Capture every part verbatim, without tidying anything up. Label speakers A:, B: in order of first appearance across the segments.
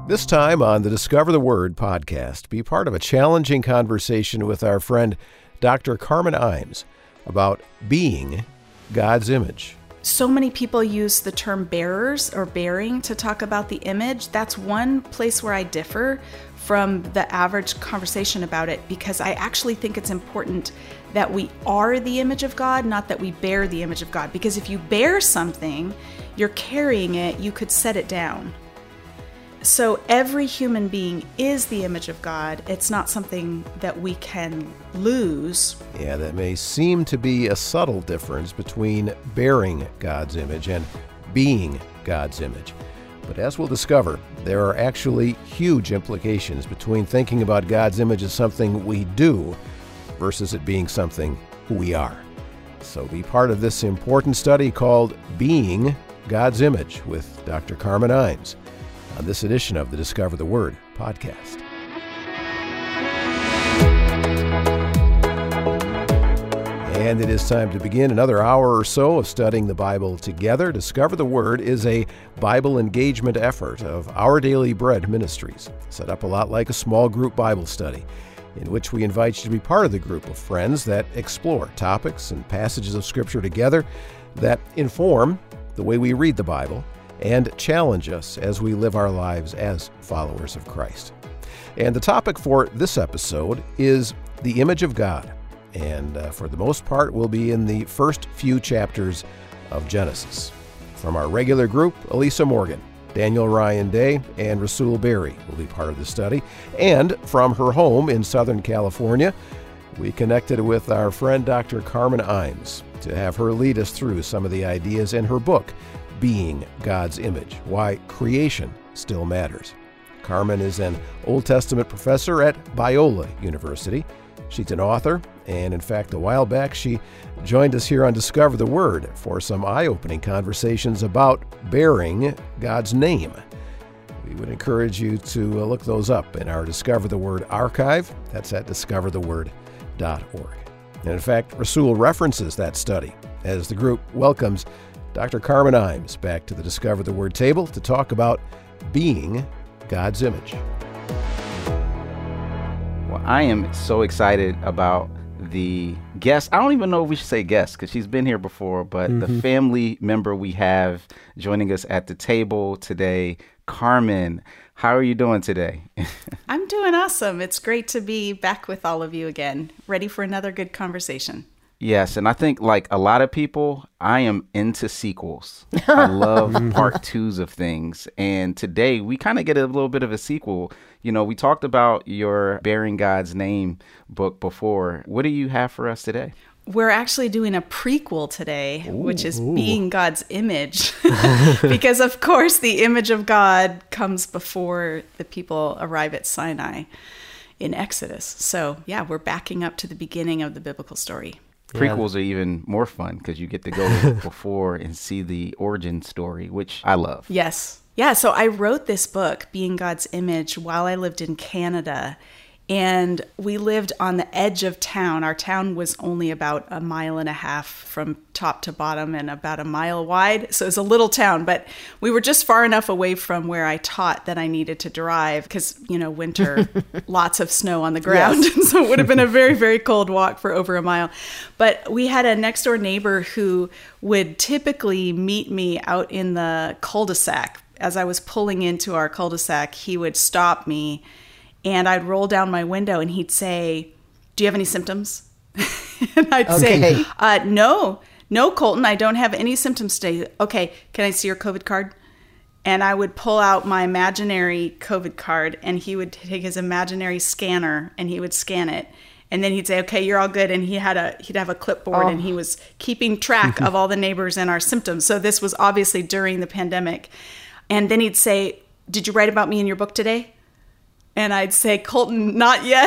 A: This time on the Discover the Word podcast, be part of a challenging conversation with our friend Doctor Carmen Imes about being God's image.
B: So many people use the term bearers or bearing to talk about the image. That's one place where I differ from the average conversation about it, because I actually think it's important that we are the image of God, not that we bear the image of God. Because if you bear something, you're carrying it, you could set it down. So every human being is the image of God. It's not something that we can lose.
A: Yeah, that may seem to be a subtle difference between bearing God's image and being God's image. But as we'll discover, there are actually huge implications between thinking about God's image as something we do versus it being something who we are. So be part of this important study called Being God's Image with Doctor Carmen Imes on this edition of the Discover the Word podcast. And it is time to begin another hour or so of studying the Bible together. Discover the Word is a Bible engagement effort of Our Daily Bread Ministries, set up a lot like a small group Bible study, in which we invite you to be part of the group of friends that explore topics and passages of Scripture together that inform the way we read the Bible and challenge us as we live our lives as followers of Christ. And the topic for this episode is the image of God. And uh, for the most part, we'll be in the first few chapters of Genesis. From our regular group, Elisa Morgan, Daniel Ryan Day, and Rasul Berry will be part of the study. And from her home in Southern California, we connected with our friend Doctor Carmen Imes to have her lead us through some of the ideas in her book, Being God's Image, Why Creation Still Matters. Carmen is an Old Testament professor at Biola University. She's an author, and in fact, a while back, she joined us here on Discover the Word for some eye-opening conversations about bearing God's name. We would encourage you to look those up in our Discover the Word archive. That's at discover the word dot org. And in fact, Rasul references that study as the group welcomes Doctor Carmen Imes back to the Discover the Word table to talk about being God's image.
C: Well, I am so excited about the guest. I don't even know if we should say guest because she's been here before, but mm-hmm. the family member we have joining us at the table today, Carmen. How are you doing today?
B: I'm doing awesome. It's great to be back with all of you again, ready for another good conversation.
C: Yes, and I think like a lot of people, I am into sequels. I love part twos of things. And today we kind of get a little bit of a sequel. You know, we talked about your Bearing God's Name book before. What do you have for us today?
B: We're actually doing a prequel today, ooh, which is
A: ooh.
B: Being God's Image. Because, of course, the image of God comes before the people arrive at Sinai in Exodus. So, yeah, we're backing up to the beginning of the biblical story.
C: Prequels are even more fun because you get to go before and see the origin story, which I love.
B: Yes. Yeah, so I wrote this book, Being God's Image, while I lived in Canada. And we lived on the edge of town. Our town was only about a mile and a half from top to bottom and about a mile wide. So it was a little town, but we were just far enough away from where I taught that I needed to drive because, you know, winter, lots of snow on the ground. Yes. So it would have been a very, very cold walk for over a mile. But we had a next door neighbor who would typically meet me out in the cul-de-sac. As I was pulling into our cul-de-sac, he would stop me. And I'd roll down my window and he'd say, "Do you have any symptoms?" And I'd
D: okay.
B: say, uh, no, no, Colton, I don't have any symptoms today. Okay, can I see your COVID card? And I would pull out my imaginary COVID card and he would take his imaginary scanner and he would scan it. And then he'd say, "Okay, you're all good." And he had a he'd have a clipboard oh. and he was keeping track of all the neighbors and our symptoms. So this was obviously during the pandemic. And then he'd say, "Did you write about me in your book today?" And I'd say, "Colton, not yet."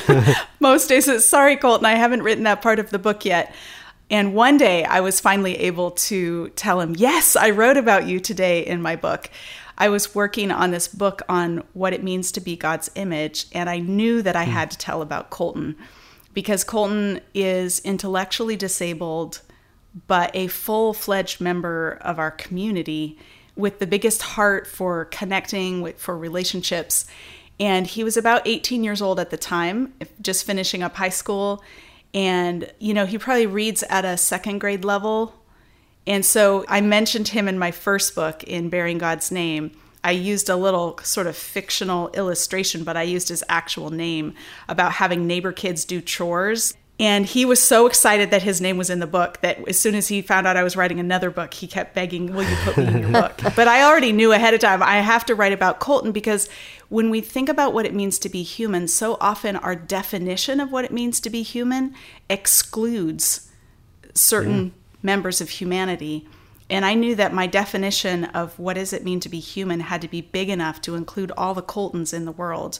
B: Most days, sorry, Colton, I haven't written that part of the book yet. And one day I was finally able to tell him, "Yes, I wrote about you today in my book." I was working on this book on what it means to be God's image. And I knew that I had to tell about Colton because Colton is intellectually disabled, but a full-fledged member of our community with the biggest heart for connecting with, for relationships. And he was about eighteen years old at the time, just finishing up high school. And, you know, he probably reads at a second grade level. And so I mentioned him in my first book, in Bearing God's Name. I used a little sort of fictional illustration, but I used his actual name about having neighbor kids do chores. And he was so excited that his name was in the book that as soon as he found out I was writing another book, he kept begging, will you put me in your book? But I already knew ahead of time, I have to write about Colton, because when we think about what it means to be human, so often our definition of what it means to be human excludes certain mm. members of humanity. And I knew that my definition of what does it mean to be human had to be big enough to include all the Coltons in the world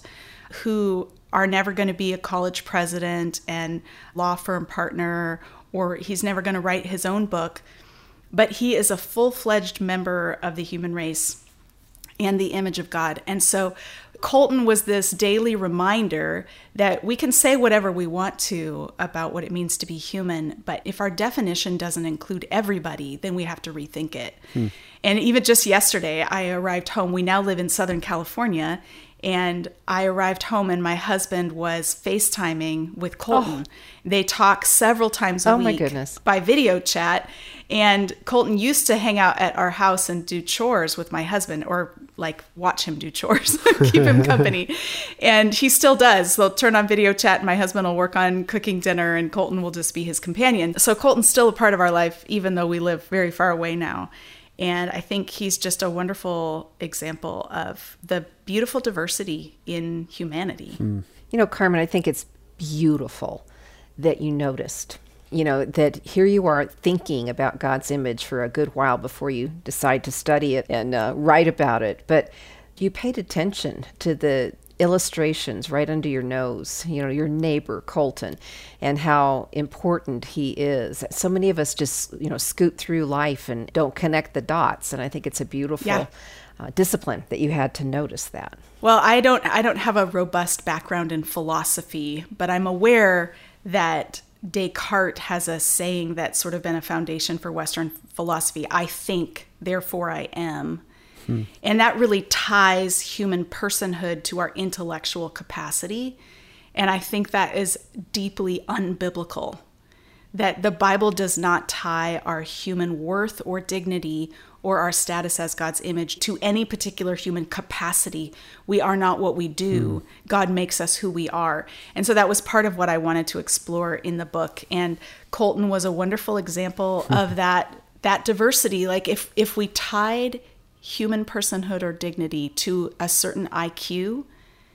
B: who are never going to be a college president and law firm partner, or he's never going to write his own book. But he is a full-fledged member of the human race and the image of God. And so Colton was this daily reminder that we can say whatever we want to about what it means to be human, but if our definition doesn't include everybody, then we have to rethink it. Hmm. And even just yesterday, I arrived home. We now live in Southern California, and I arrived home and my husband was FaceTiming with Colton. Oh. They talk several times a
D: oh,
B: week
D: my goodness.
B: by video chat. And Colton used to hang out at our house and do chores with my husband, or like watch him do chores, keep him company. And he still does. They'll turn on video chat and my husband will work on cooking dinner and Colton will just be his companion. So Colton's still a part of our life, even though we live very far away now. And I think he's just a wonderful example of the beautiful diversity in humanity.
D: Mm. You know, Carmen, I think it's beautiful that you noticed, you know, that here you are thinking about God's image for a good while before you decide to study it and uh, write about it. But you paid attention to the illustrations right under your nose, you know, your neighbor, Colton, and how important he is. So many of us just, you know, scoot through life and don't connect the dots. And I think it's a beautiful yeah. uh, discipline that you had to notice that.
B: Well, I don't, I don't have a robust background in philosophy, but I'm aware that Descartes has a saying that's sort of been a foundation for Western philosophy. I think, therefore I am. Hmm. And that really ties human personhood to our intellectual capacity. And I think that is deeply unbiblical, that the Bible does not tie our human worth or dignity or our status as God's image to any particular human capacity. We are not what we do. Hmm. God makes us who we are. And so that was part of what I wanted to explore in the book. And Colton was a wonderful example hmm. of that, that diversity. Like if, if we tied human personhood or dignity to a certain I Q,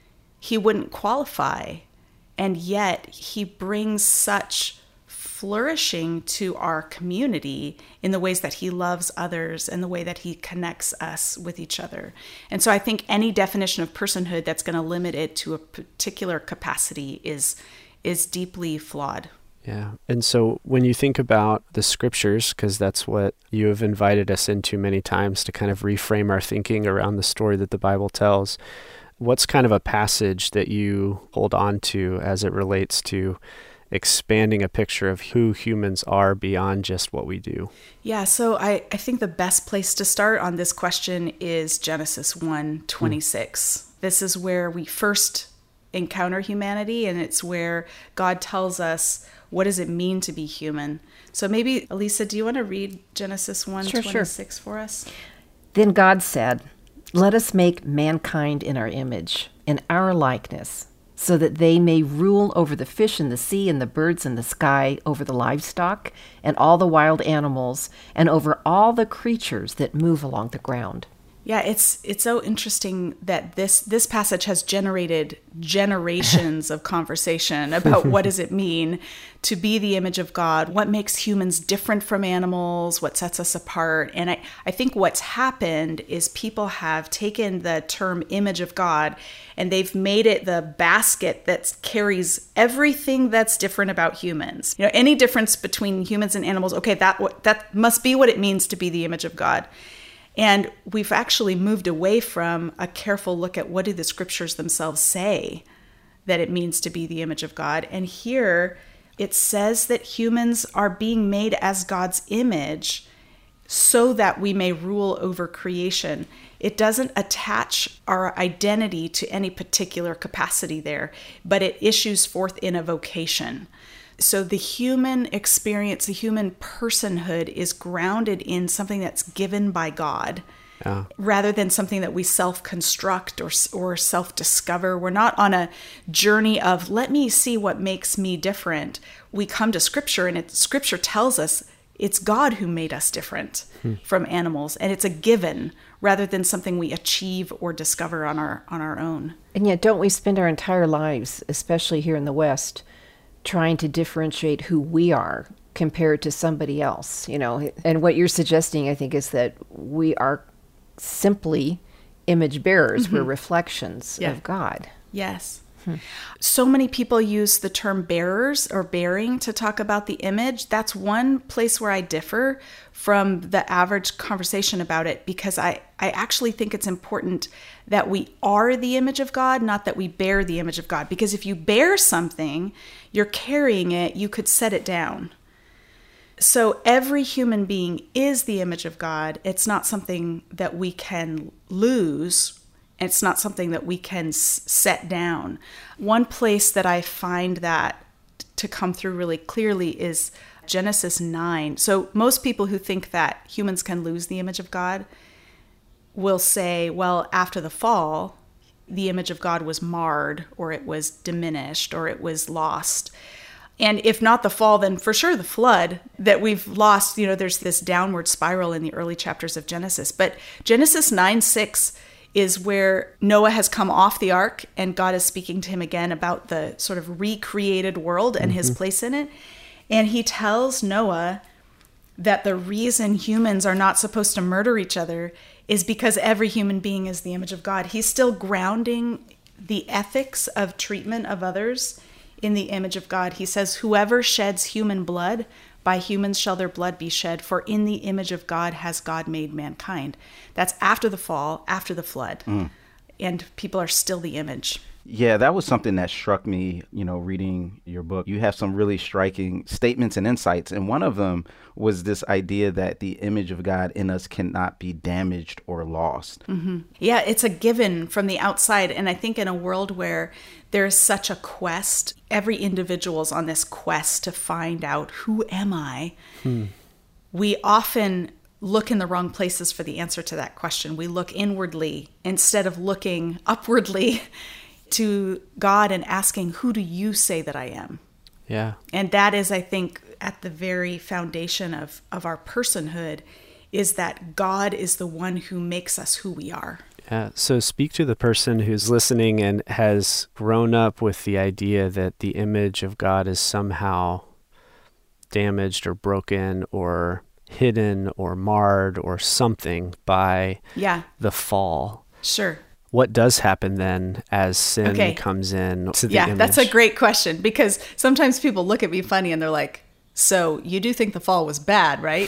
B: he wouldn't qualify. And yet he brings such flourishing to our community in the ways that he loves others and the way that he connects us with each other. And so I think any definition of personhood that's going to limit it to a particular capacity is is deeply flawed.
E: Yeah. And so when you think about the scriptures, because that's what you have invited us into many times to kind of reframe our thinking around the story that the Bible tells, what's kind of a passage that you hold on to as it relates to expanding a picture of who humans are beyond just what we do? Yeah,
B: so I, I think the best place to start on this question is Genesis one twenty-six. Hmm. This is where we first encounter humanity, and it's where God tells us, what does it mean to be human? So maybe, Elisa, do you want to read Genesis one twenty-six sure, sure. for us?
D: Then God said, let us make mankind in our image, in our likeness, so that they may rule over the fish in the sea and the birds in the sky, over the livestock and all the wild animals, and over all the creatures that move along the ground.
B: Yeah, it's it's so interesting that this this passage has generated generations of conversation about what does it mean to be the image of God, what makes humans different from animals, what sets us apart. And I, I think what's happened is people have taken the term image of God and they've made it the basket that carries everything that's different about humans. You know, any difference between humans and animals, okay, that that must be what it means to be the image of God. And we've actually moved away from a careful look at what do the scriptures themselves say that it means to be the image of God. And here it says that humans are being made as God's image so that we may rule over creation. It doesn't attach our identity to any particular capacity there, but it issues forth in a vocation. So the human experience, the human personhood is grounded in something that's given by God. Yeah. Rather than something that we self-construct or or self-discover. We're not on a journey of, let me see what makes me different. We come to Scripture, and it, Scripture tells us it's God who made us different hmm. from animals, and it's a given rather than something we achieve or discover on our on our own.
D: And yet, don't we spend our entire lives, especially here in the West, trying to differentiate who we are compared to somebody else? You know, and what you're suggesting, I think, is that we are simply image bearers. Mm-hmm. We're reflections yeah. of God.
B: Yes. Hmm. So many people use the term bearers or bearing to talk about the image. That's one place where I differ from the average conversation about it, because I, I actually think it's important that we are the image of God, not that we bear the image of God. Because if you bear something, you're carrying it, you could set it down. So every human being is the image of God. It's not something that we can lose. It's not something that we can s- set down. One place that I find that to come through really clearly is Genesis nine. So most people who think that humans can lose the image of God will say, well, after the fall, the image of God was marred, or it was diminished, or it was lost. And if not the fall, then for sure the flood that we've lost. You know, there's this downward spiral in the early chapters of Genesis. But Genesis nine six is where Noah has come off the ark, and God is speaking to him again about the sort of recreated world and mm-hmm. his place in it. And he tells Noah that the reason humans are not supposed to murder each other is because every human being is the image of God. He's still grounding the ethics of treatment of others in the image of God. He says, whoever sheds human blood, by humans shall their blood be shed, for in the image of God has God made mankind. That's after the fall, after the flood. Mm. And people are still the image.
C: Yeah, that was something that struck me, you know, reading your book. You have some really striking statements and insights. And one of them was this idea that the image of God in us cannot be damaged or lost.
B: Mm-hmm. Yeah, it's a given from the outside. And I think in a world where there's such a quest, every individual's on this quest to find out, who am I? Hmm. We often look in the wrong places for the answer to that question. We look inwardly instead of looking upwardly to God and asking, who do you say that I am?
E: Yeah.
B: And that is, I think, at the very foundation of, of our personhood, is that God is the one who makes us who we are.
E: Yeah. So speak to the person who's listening and has grown up with the idea that the image of God is somehow damaged or broken or hidden or marred or something by
B: yeah.
E: the fall.
B: Sure.
E: What does happen then as sin okay. comes in to the
B: yeah,
E: image?
B: Yeah, that's a great question, because sometimes people look at me funny and they're like, so you do think the fall was bad, right?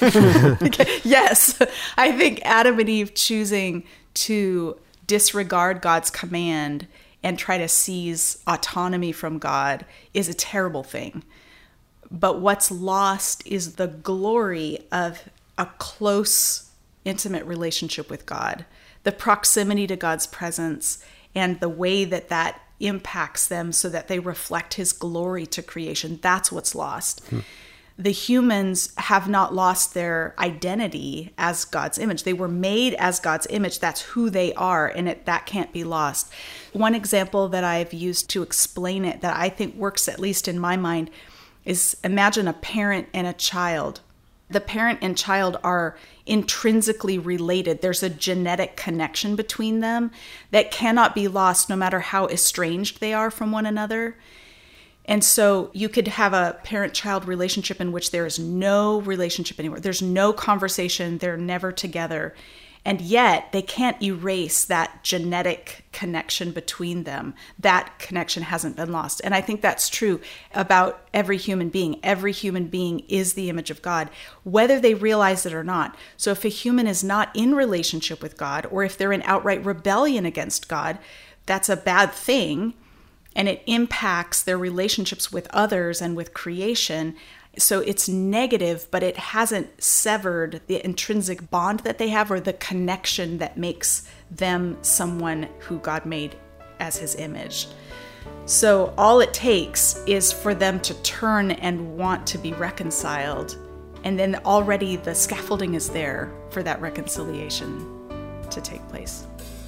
B: Yes. I think Adam and Eve choosing to disregard God's command and try to seize autonomy from God is a terrible thing. But what's lost is the glory of a close, intimate relationship with God. The proximity to God's presence and the way that that impacts them so that they reflect his glory to creation. That's what's lost. Hmm. The humans have not lost their identity as God's image. They were made as God's image. That's who they are, and it, that can't be lost. One example that I've used to explain it that I think works, at least in my mind, is imagine a parent and a child. The parent and child are intrinsically related. There's a genetic connection between them that cannot be lost no matter how estranged they are from one another. And so you could have a parent-child relationship in which there is no relationship anymore. There's no conversation. They're never together. And yet they can't erase that genetic connection between them. That connection hasn't been lost. And I think that's true about every human being. Every human being is the image of God, whether they realize it or not. So if a human is not in relationship with God, or if they're in outright rebellion against God, that's a bad thing. And it impacts their relationships with others and with creation. So it's negative, but it hasn't severed the intrinsic bond that they have or the connection that makes them someone who God made as his image. So all it takes is for them to turn and want to be reconciled. And then already the scaffolding is there for that reconciliation to take place.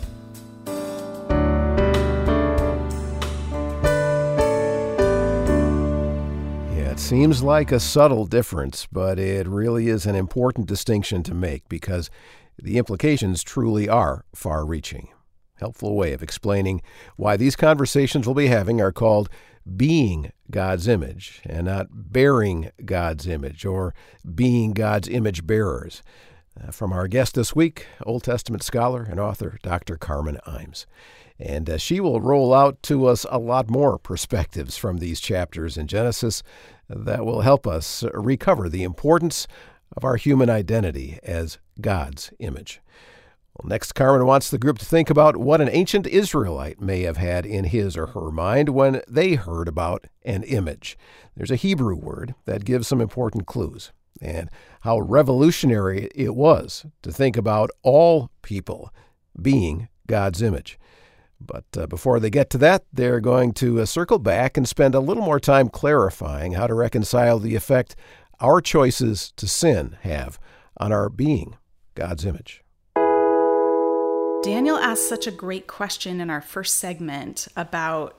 A: It seems like a subtle difference, but it really is an important distinction to make because the implications truly are far-reaching. Helpful way of explaining why these conversations we'll be having are called being God's image and not bearing God's image or being God's image bearers. Uh, from our guest this week, Old Testament scholar and author Doctor Carmen Imes. And uh, she will roll out to us a lot more perspectives from these chapters in Genesis that will help us recover the importance of our human identity as God's image. Well, next, Carmen wants the group to think about what an ancient Israelite may have had in his or her mind when they heard about an image. There's a Hebrew word that gives some important clues, and how revolutionary it was to think about all people being God's image. But uh, before they get to that, they're going to uh, circle back and spend a little more time clarifying how to reconcile the effect our choices to sin have on our being God's image.
B: Daniel asked such a great question in our first segment about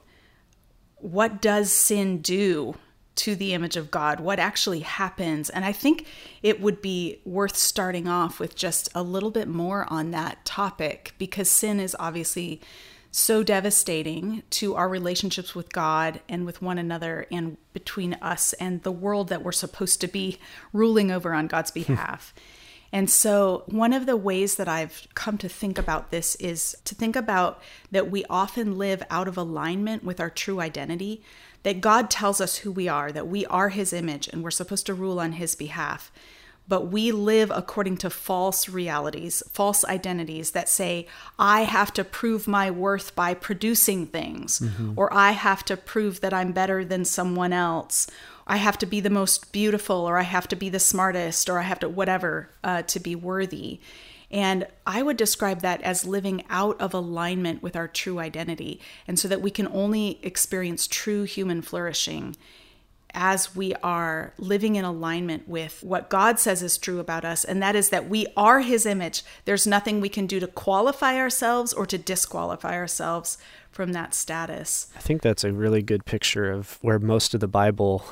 B: what does sin do to the image of God? What actually happens? And I think it would be worth starting off with just a little bit more on that topic, because sin is obviously so devastating to our relationships with God and with one another and between us and the world that we're supposed to be ruling over on God's behalf. And so one of the ways that I've come to think about this is to think about that we often live out of alignment with our true identity, that God tells us who we are, that we are his image and we're supposed to rule on his behalf. But we live according to false realities, false identities that say, I have to prove my worth by producing things, mm-hmm. or I have to prove that I'm better than someone else. I have to be the most beautiful, or I have to be the smartest, or I have to whatever uh, to be worthy. And I would describe that as living out of alignment with our true identity, and so that we can only experience true human flourishing as we are living in alignment with what God says is true about us, and that is that we are his image. There's nothing we can do to qualify ourselves or to disqualify ourselves from that status.
E: I think that's a really good picture of where most of the Bible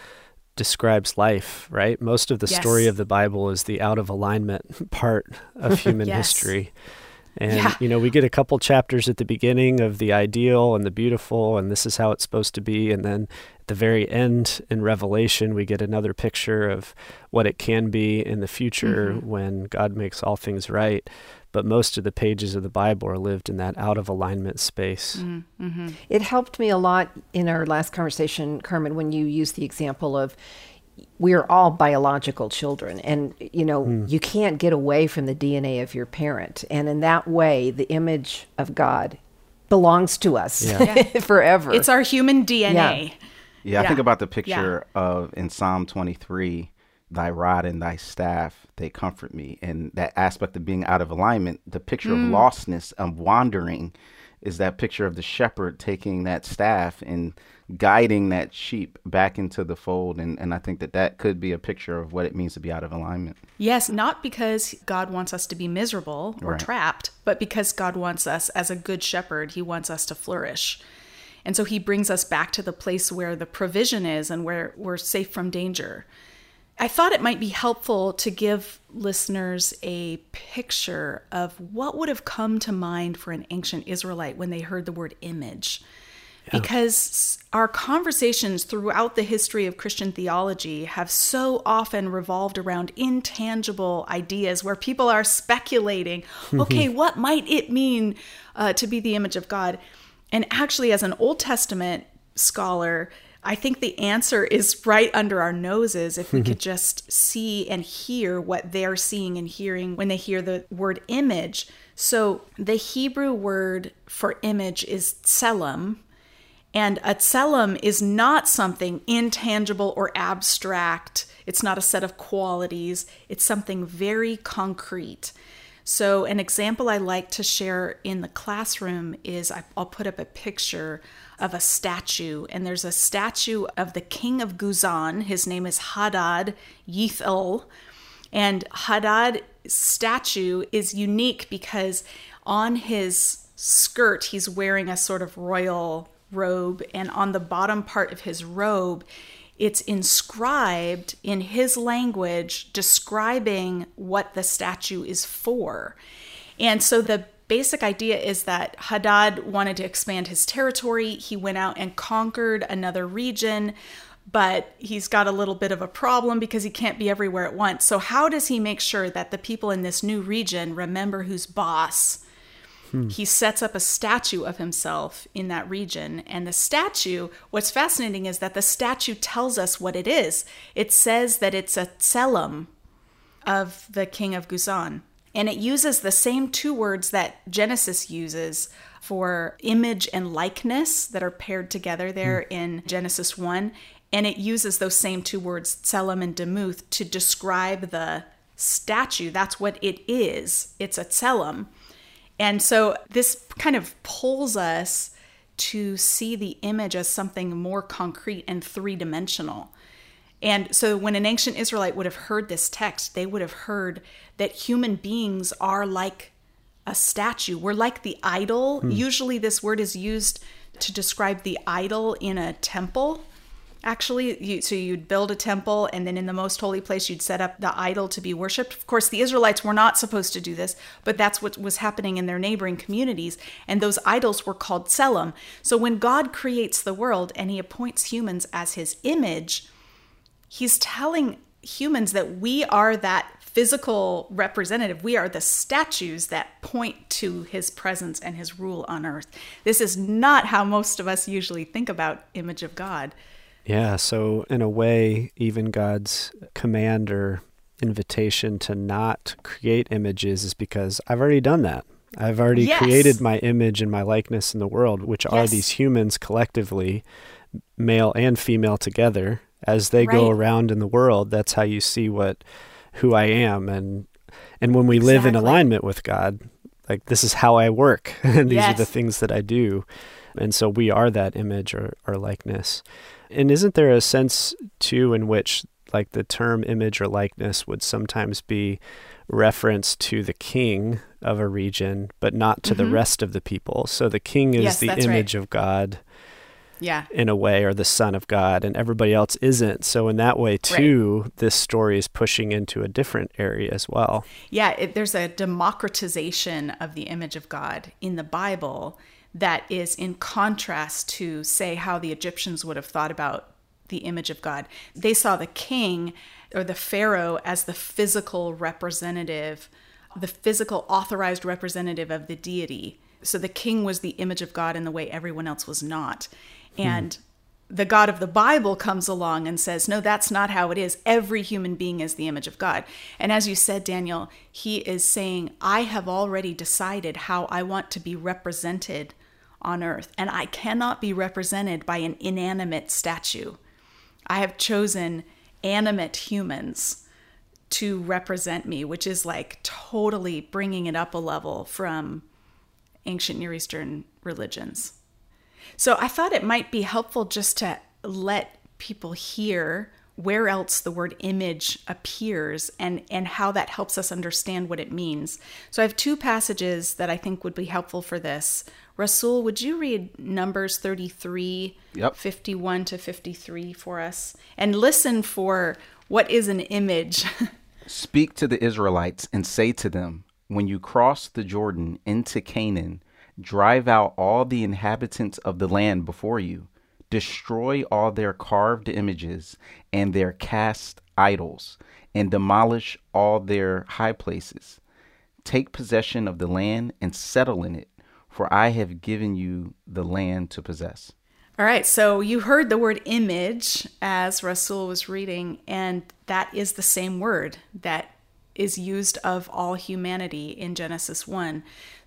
E: describes life, right? Most of the yes. story of the Bible is the out of alignment part of human yes. history. And, yeah. you know, we get a couple chapters at the beginning of the ideal and the beautiful, and this is how it's supposed to be. And then at the very end in Revelation, we get another picture of what it can be in the future mm-hmm. when God makes all things right. But most of the pages of the Bible are lived in that out of alignment space.
B: Mm-hmm.
D: It helped me a lot in our last conversation, Carmen, when you used the example of we're all biological children, and you know mm. you can't get away from the D N A of your parent, and in that way the image of God belongs to us yeah. forever.
B: It's our human D N A.
C: Yeah, yeah, yeah. I think about the picture yeah. of in Psalm twenty-three, thy rod and thy staff, they comfort me. And that aspect of being out of alignment, the picture mm. of lostness, of wandering, is that picture of the shepherd taking that staff and guiding that sheep back into the fold. And, and I think that that could be a picture of what it means to be out of alignment.
B: Yes, not because God wants us to be miserable or right. trapped, but because God wants us as a good shepherd. He wants us to flourish. And so he brings us back to the place where the provision is and where we're safe from danger. I thought it might be helpful to give listeners a picture of what would have come to mind for an ancient Israelite when they heard the word image. Yeah. Because our conversations throughout the history of Christian theology have so often revolved around intangible ideas where people are speculating, okay, what might it mean uh, to be the image of God? And actually, as an Old Testament scholar, I think the answer is right under our noses if we could just see and hear what they're seeing and hearing when they hear the word image. So the Hebrew word for image is tselem, And a tselem is not something intangible or abstract. It's not a set of qualities. It's something very concrete. So an example I like to share in the classroom is I'll put up a picture of a statue. And there's a statue of the king of Guzan. His name is Hadad Yithel. And Hadad's statue is unique because on his skirt, he's wearing a sort of royal robe, and on the bottom part of his robe, it's inscribed in his language describing what the statue is for. And so the basic idea is that Hadad wanted to expand his territory. He went out and conquered another region, but he's got a little bit of a problem because he can't be everywhere at once. So how does he make sure that the people in this new region remember who's boss? Hmm. He sets up a statue of himself in that region. And the statue, what's fascinating is that the statue tells us what it is. It says that it's a tselem of the king of Guzan. And it uses the same two words that Genesis uses for image and likeness that are paired together there hmm. in Genesis one. And it uses those same two words, tselem and demuth, to describe the statue. That's what it is. It's a tselem. And so this kind of pulls us to see the image as something more concrete and three-dimensional. And so when an ancient Israelite would have heard this text, they would have heard that human beings are like a statue. We're like the idol. Hmm. Usually this word is used to describe the idol in a temple. Actually, you, so you'd build a temple, and then in the most holy place, you'd set up the idol to be worshipped. Of course, the Israelites were not supposed to do this, but that's what was happening in their neighboring communities, and those idols were called tselem. So when God creates the world and he appoints humans as his image, he's telling humans that we are that physical representative. We are the statues that point to his presence and his rule on earth. This is not how most of us usually think about image of God.
E: Yeah, so in a way, even God's command or invitation to not create images is because I've already done that. I've already yes. created my image and my likeness in the world, which yes. are these humans collectively, male and female together. As they right. go around in the world, that's how you see what who I am. And and when we exactly. live in alignment with God, like this is how I work, and these yes. are the things that I do. And so we are that image or, or likeness. And isn't there a sense, too, in which like the term image or likeness would sometimes be reference to the king of a region, but not to mm-hmm. the rest of the people? So the king is
B: yes,
E: the image
B: right.
E: of God
B: yeah.
E: in a way, or the son of God, and everybody else isn't. So in that way, too, right. this story is pushing into a different area as well.
B: Yeah, it, there's a democratization of the image of God in the Bible that is in contrast to, say, how the Egyptians would have thought about the image of God. They saw the king or the pharaoh as the physical representative, the physical authorized representative of the deity. So the king was the image of God in the way everyone else was not. And hmm. the God of the Bible comes along and says, no, that's not how it is. Every human being is the image of God. And as you said, Daniel, he is saying, I have already decided how I want to be represented on earth, and I cannot be represented by an inanimate statue. I have chosen animate humans to represent me, which is like totally bringing it up a level from ancient Near Eastern religions. So I thought it might be helpful just to let people hear where else the word image appears and, and how that helps us understand what it means. So I have two passages that I think would be helpful for this. Rasul, would you read Numbers thirty-three, yep. fifty-one to fifty-three for us? And listen for what is an image.
C: Speak to the Israelites and say to them, when you cross the Jordan into Canaan, drive out all the inhabitants of the land before you. Destroy all their carved images and their cast idols, and demolish all their high places. Take possession of the land and settle in it, for I have given you the land to possess.
B: All right, so you heard the word image as Rasul was reading, and that is the same word that is used of all humanity in Genesis one.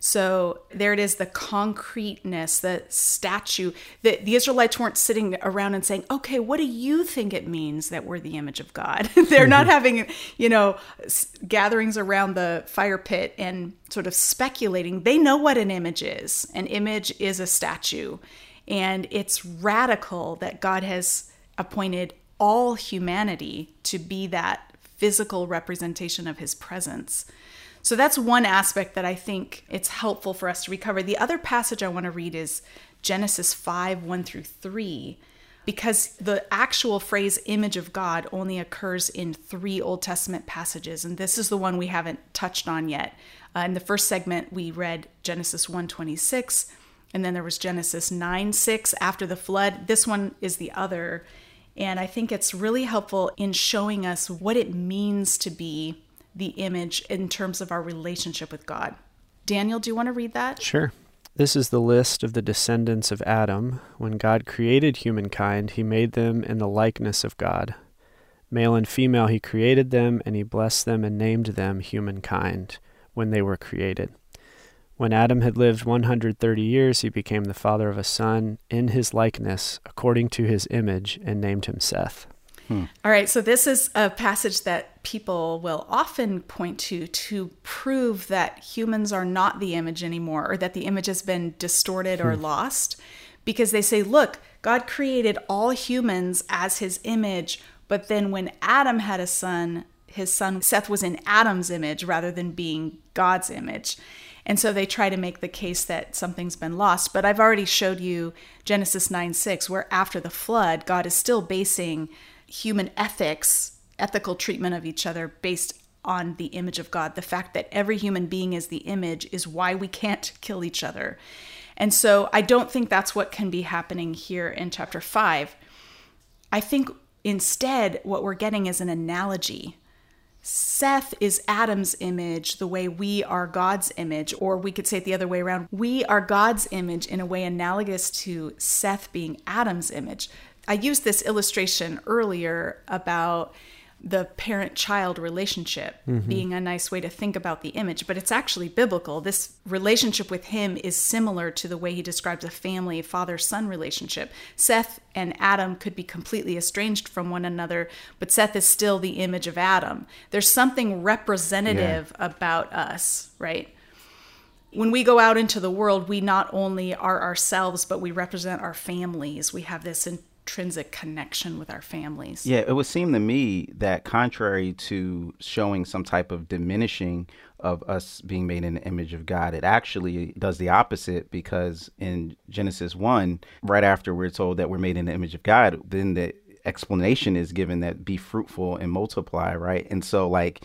B: So there it is, the concreteness, the statue. The, the Israelites weren't sitting around and saying, okay, what do you think it means that we're the image of God? They're not having, you know, gatherings around the fire pit and sort of speculating. They know what an image is. An image is a statue. And it's radical that God has appointed all humanity to be that physical representation of his presence. So that's one aspect that I think it's helpful for us to recover. The other passage I want to read is Genesis five, one through three, because the actual phrase image of God only occurs in three Old Testament passages. And this is the one we haven't touched on yet. Uh, in the first segment, we read Genesis one twenty-six, and then there was Genesis nine six after the flood. This one is the other. And I think it's really helpful in showing us what it means to be the image in terms of our relationship with God. Daniel, do you want to read that?
E: Sure. This is the list of the descendants of Adam. When God created humankind, he made them in the likeness of God. Male and female he created them, and he blessed them and named them humankind when they were created. When Adam had lived one hundred thirty years, he became the father of a son in his likeness, according to his image, and named him Seth.
B: Hmm. All right, so this is a passage that people will often point to to prove that humans are not the image anymore, or that the image has been distorted hmm. or lost, because they say, look, God created all humans as his image, but then when Adam had a son, his son Seth was in Adam's image rather than being God's image. And so they try to make the case that something's been lost. But I've already showed you Genesis nine six, where after the flood, God is still basing human ethics, ethical treatment of each other based on the image of God. The fact that every human being is the image is why we can't kill each other. And so I don't think that's what can be happening here in chapter five. I think instead what we're getting is an analogy. Seth is Adam's image the way we are God's image, or we could say it the other way around. We are God's image in a way analogous to Seth being Adam's image. I used this illustration earlier about the parent-child relationship mm-hmm. being a nice way to think about the image, but it's actually biblical. This relationship with him is similar to the way he describes a family, father-son relationship. Seth and Adam could be completely estranged from one another, but Seth is still the image of Adam. There's something representative yeah. about us, right? When we go out into the world, we not only are ourselves, but we represent our families. We have this in intrinsic connection with our families.
C: Yeah, it would seem to me that contrary to showing some type of diminishing of us being made in the image of God, it actually does the opposite, because in Genesis one, right after we're told that we're made in the image of God, then the explanation is given that be fruitful and multiply, right? And so like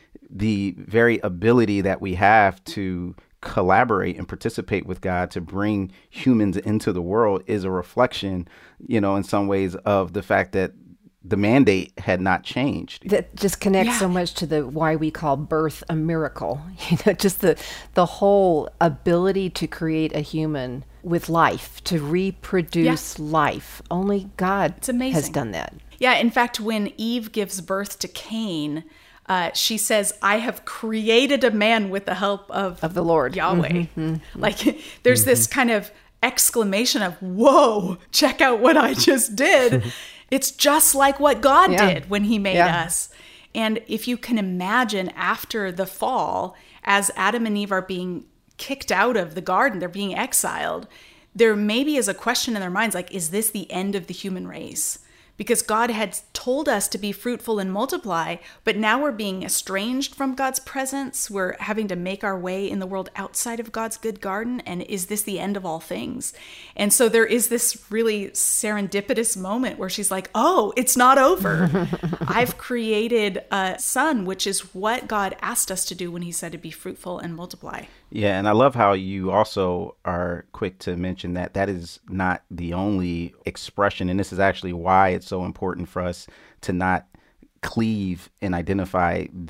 C: the very ability that we have to collaborate and participate with God to bring humans into the world is a reflection, you know, in some ways of the fact that the mandate had not changed.
D: That just connects yeah. so much to the why we call birth a miracle. You know, just the the whole ability to create a human with life, to reproduce yeah. life. Only God
B: it's amazing.
D: has done that.
B: Yeah, in fact, when Eve gives birth to Cain, Uh, she says, I have created a man with the help of,
D: of the Lord,
B: Yahweh.
D: Mm-hmm, mm-hmm.
B: Like there's mm-hmm. this kind of exclamation of, whoa, check out what I just did. It's just like what God yeah. did when he made yeah. us. And if you can imagine after the fall, as Adam and Eve are being kicked out of the garden, they're being exiled, there maybe is a question in their minds, like, is this the end of the human race? Because God had told us to be fruitful and multiply, but now we're being estranged from God's presence. We're having to make our way in the world outside of God's good garden. And is this the end of all things? And so there is this really serendipitous moment where she's like, oh, it's not over. I've created a son, which is what God asked us to do when he said to be fruitful and multiply.
C: Yeah, and I love how you also are quick to mention that that is not the only expression, and this is actually why it's so important for us to not cleave and identify the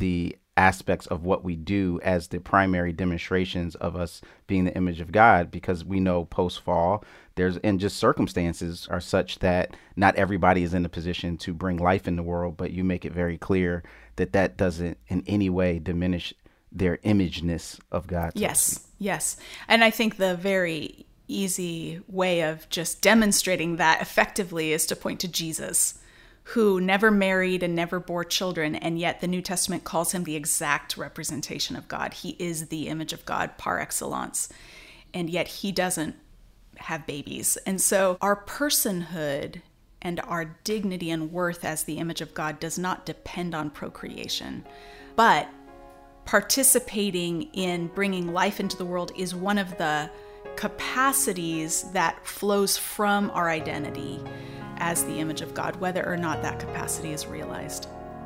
C: aspects of what we do as the primary demonstrations of us being the image of God, because we know post-fall, there's and just circumstances are such that not everybody is in a position to bring life in the world, but you make it very clear that that doesn't in any way diminish their imageness of God.
B: Yes, yes. And I think the very easy way of just demonstrating that effectively is to point to Jesus, who never married and never bore children, and yet the New Testament calls him the exact representation of God. He is the image of God par excellence, and yet he doesn't have babies. And so our personhood and our dignity and worth as the image of God does not depend on procreation, but participating in bringing life into the world is one of the capacities that flows from our identity as the image of God, whether or not that capacity is realized.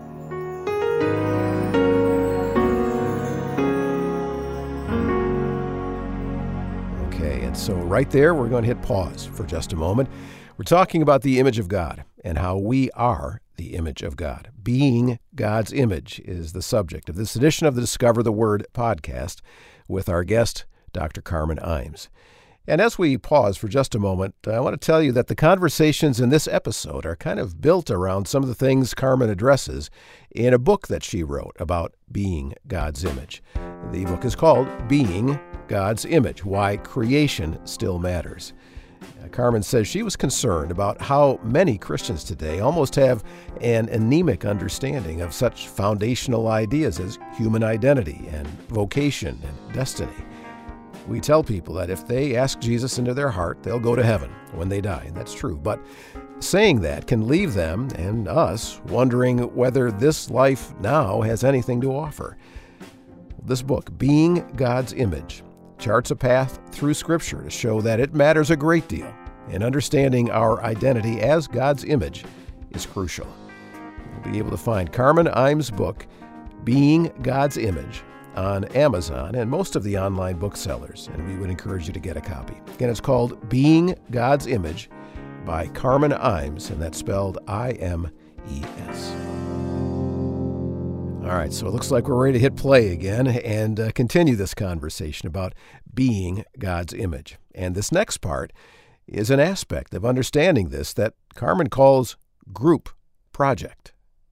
A: Okay, and so right there, we're going to hit pause for just a moment. We're talking about the image of God and how we are the image of God. Being God's image is the subject of this edition of the Discover the Word podcast with our guest, Doctor Carmen Imes. And as we pause for just a moment, I want to tell you that the conversations in this episode are kind of built around some of the things Carmen addresses in a book that she wrote about being God's image. The book is called Being God's Image: Why Creation Still Matters. Carmen says she was concerned about how many Christians today almost have an anemic understanding of such foundational ideas as human identity and vocation and destiny. We tell people that if they ask Jesus into their heart, they'll go to heaven when they die, and that's true. But saying that can leave them and us wondering whether this life now has anything to offer. This book, Being God's Image, charts a path through Scripture to show that it matters a great deal, and understanding our identity as God's image is crucial. You'll be able to find Carmen Imes' book, Being God's Image, on Amazon and most of the online booksellers, and we would encourage you to get a copy. Again, it's called Being God's Image by Carmen Imes, and that's spelled I M E S. All right, so it looks like we're ready to hit play again and uh, continue this conversation about being God's image. And this next part is an aspect of understanding this that Carmen calls group project.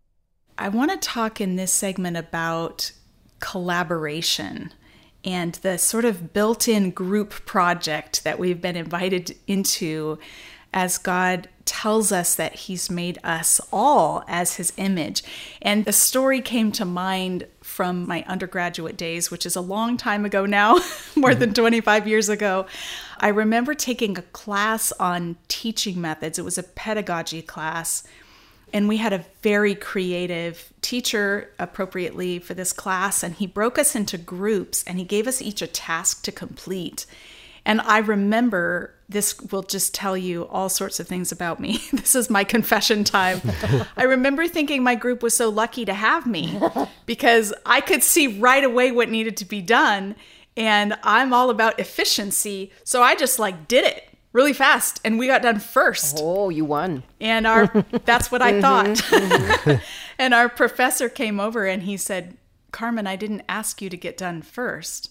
B: I want to talk in this segment about collaboration and the sort of built-in group project that we've been invited into as God tells us that he's made us all as his image. And the story came to mind from my undergraduate days, which is a long time ago now, more than twenty-five years ago. I remember taking a class on teaching methods. It was a pedagogy class. And we had a very creative teacher appropriately for this class, and he broke us into groups and he gave us each a task to complete. And I remember, this will just tell you all sorts of things about me. This is my confession time. I remember thinking my group was so lucky to have me because I could see right away what needed to be done. And I'm all about efficiency. So I just like did it really fast, and we got done first.
D: Oh, you won.
B: And our that's what I thought.
D: Mm-hmm.
B: And our professor came over and he said, Carmen, I didn't ask you to get done first.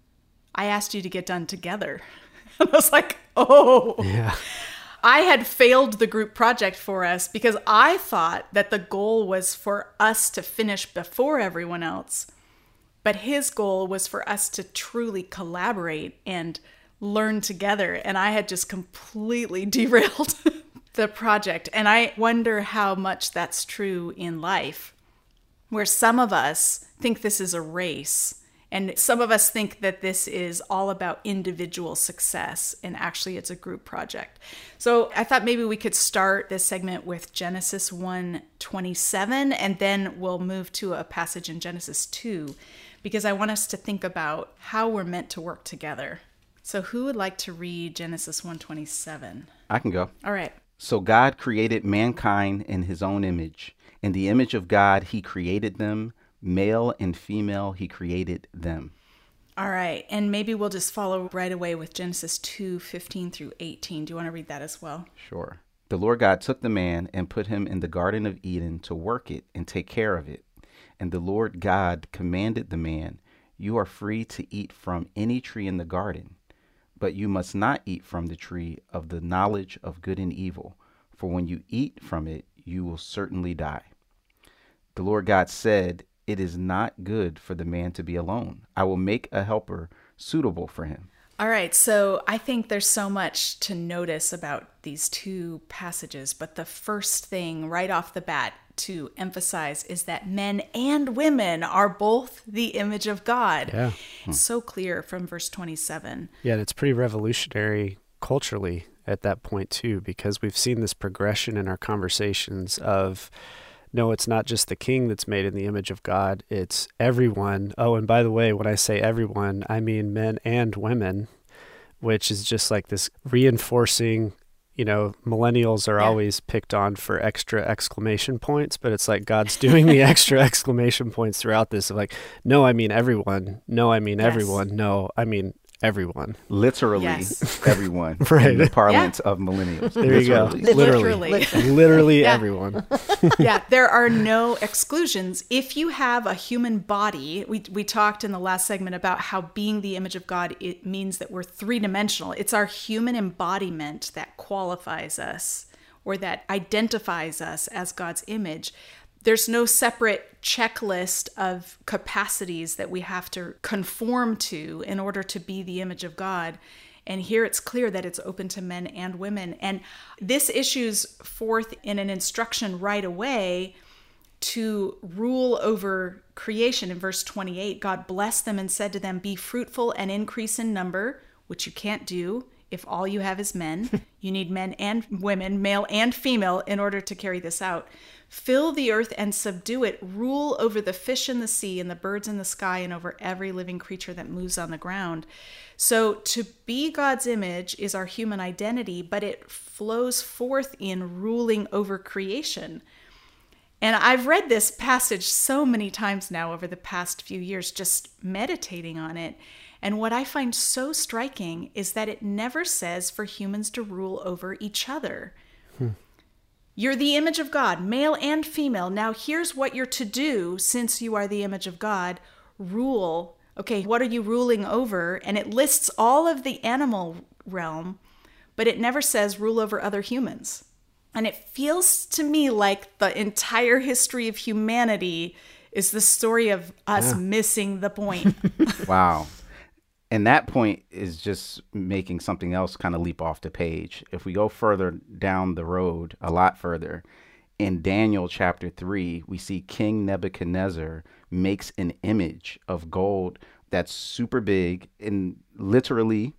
B: I asked you to get done together. And I was like, oh.
E: Yeah.
B: I had failed the group project for us because I thought that the goal was for us to finish before everyone else. But his goal was for us to truly collaborate and learn together. And I had just completely derailed the project. And I wonder how much that's true in life, where some of us think this is a race. And some of us think that this is all about individual success, and actually it's a group project. So I thought maybe we could start this segment with Genesis one twenty-seven, and then we'll move to a passage in Genesis two, because I want us to think about how we're meant to work together. So who would like to read Genesis one twenty-seven?
C: I can go.
B: All right.
C: So God created mankind in his own image. In the image of God, he created them. Male and female, he created them.
B: All right. And maybe we'll just follow right away with Genesis two fifteen through eighteen. Do you want to read that as well?
C: Sure. The Lord God took the man and put him in the Garden of Eden to work it and take care of it. And the Lord God commanded the man, "You are free to eat from any tree in the garden, but you must not eat from the tree of the knowledge of good and evil, for when you eat from it, you will certainly die." The Lord God said, "It is not good for the man to be alone. I will make a helper suitable for him."
B: All right, so I think there's so much to notice about these two passages, but the first thing right off the bat to emphasize is that men and women are both the image of God.
E: Yeah.
B: It's so clear from verse twenty-seven.
E: Yeah, and it's pretty revolutionary culturally at that point too, because we've seen this progression in our conversations of, no, it's not just the king that's made in the image of God, it's everyone. Oh, and by the way, when I say everyone, I mean men and women, which is just like this reinforcing, you know, millennials are
B: Yeah.
E: always picked on for extra exclamation points, but it's like God's doing the extra exclamation points throughout this of like, no, I mean everyone. No, I mean
B: Yes.
E: everyone. No, I mean everyone.
C: Literally
B: Yes.
C: everyone
E: Right.
C: in the parlance of millennials.
E: There you go.
C: Literally.
E: Literally.
B: Literally.
E: Literally
B: Yeah.
E: everyone.
B: Yeah, there are no exclusions. If you have a human body, we we talked in the last segment about how being the image of God, it means that we're three-dimensional. It's our human embodiment that qualifies us or that identifies us as God's image. There's no separate checklist of capacities that we have to conform to in order to be the image of God. And here it's clear that it's open to men and women. And this issues forth in an instruction right away to rule over creation. In verse twenty-eight, God blessed them and said to them, "Be fruitful and increase in number," which you can't do if all you have is men. You need men and women, male and female, in order to carry this out. "Fill the earth and subdue it. Rule over the fish in the sea and the birds in the sky and over every living creature that moves on the ground." So to be God's image is our human identity, but it flows forth in ruling over creation. And I've read this passage so many times now over the past few years, just meditating on it. And what I find so striking is that it never says for humans to rule over each other. Hmm. You're the image of God, male and female. Now here's what you're to do since you are the image of God. Rule. Okay, what are you ruling over? And it lists all of the animal realm, but it never says rule over other humans. And it feels to me like the entire history of humanity is the story of us yeah. missing the point.
C: Wow. And that point is just making something else kind of leap off the page. If we go further down the road, a lot further, in Daniel chapter three, we see King Nebuchadnezzar makes an image of gold that's super big and literally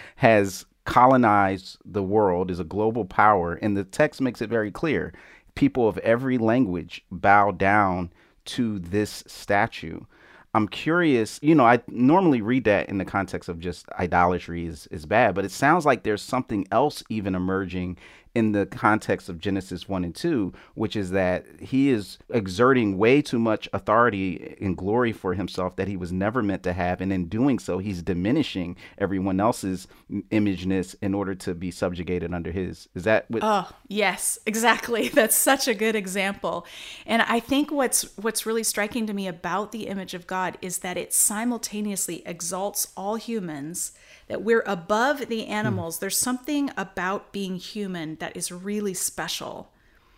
C: has colonized the world, is a global power. And the text makes it very clear. People of every language bow down to this statue. I'm curious, you know, I normally read that in the context of just idolatry is, is bad, but it sounds like there's something else even emerging in the context of Genesis one and two, which is that he is exerting way too much authority and glory for himself that he was never meant to have. And in doing so, he's diminishing everyone else's imageness in order to be subjugated under his. Is that what?
B: Oh, yes, exactly. That's such a good example. And I think what's what's really striking to me about the image of God is that it simultaneously exalts all humans, that we're above the animals. Mm. There's something about being human that is really special.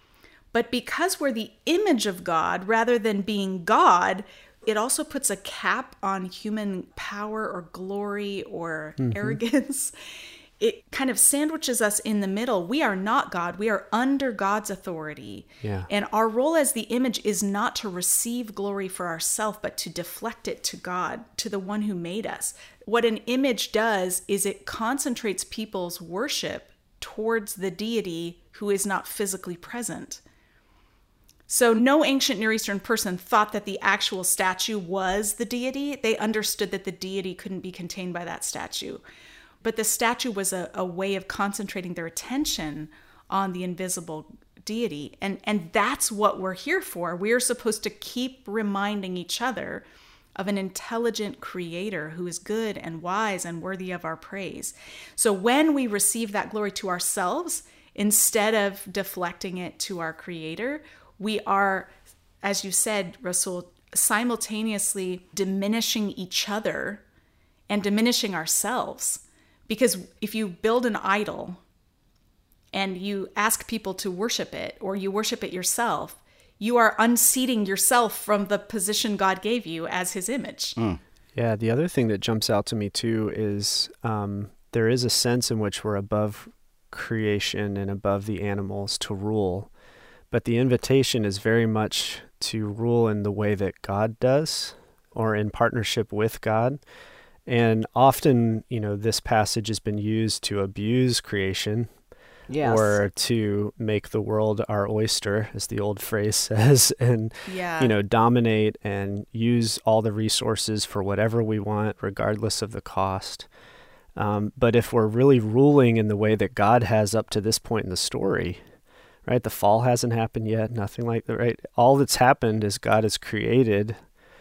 B: But because we're the image of God rather than being God, it also puts a cap on human power or glory or mm-hmm. arrogance. It kind of sandwiches us in the middle. We are not God. We are under God's authority.
E: Yeah.
B: And our role as the image is not to receive glory for ourselves, but to deflect it to God, to the one who made us. What an image does is it concentrates people's worship towards the deity who is not physically present. So no ancient Near Eastern person thought that the actual statue was the deity. They understood that the deity couldn't be contained by that statue. But the statue was a, a way of concentrating their attention on the invisible deity. And, and that's what we're here for. We are supposed to keep reminding each other of an intelligent creator who is good and wise and worthy of our praise. So when we receive that glory to ourselves, instead of deflecting it to our creator, we are, as you said, Rasul, simultaneously diminishing each other and diminishing ourselves. Because if you build an idol and you ask people to worship it, or you worship it yourself, you are unseating yourself from the position God gave you as his image.
C: Mm.
E: Yeah, the other thing that jumps out to me too is um, there is a sense in which we're above creation and above the animals to rule. But the invitation is very much to rule in the way that God does, or in partnership with God. And often, you know, this passage has been used to abuse creation,
D: Yes.
E: or to make the world our oyster, as the old phrase says, and,
B: Yeah.
E: you know, dominate and use all the resources for whatever we want, regardless of the cost. Um, but if we're really ruling in the way that God has up to this point in the story, right? The fall hasn't happened yet, nothing like that, right? All that's happened is God has created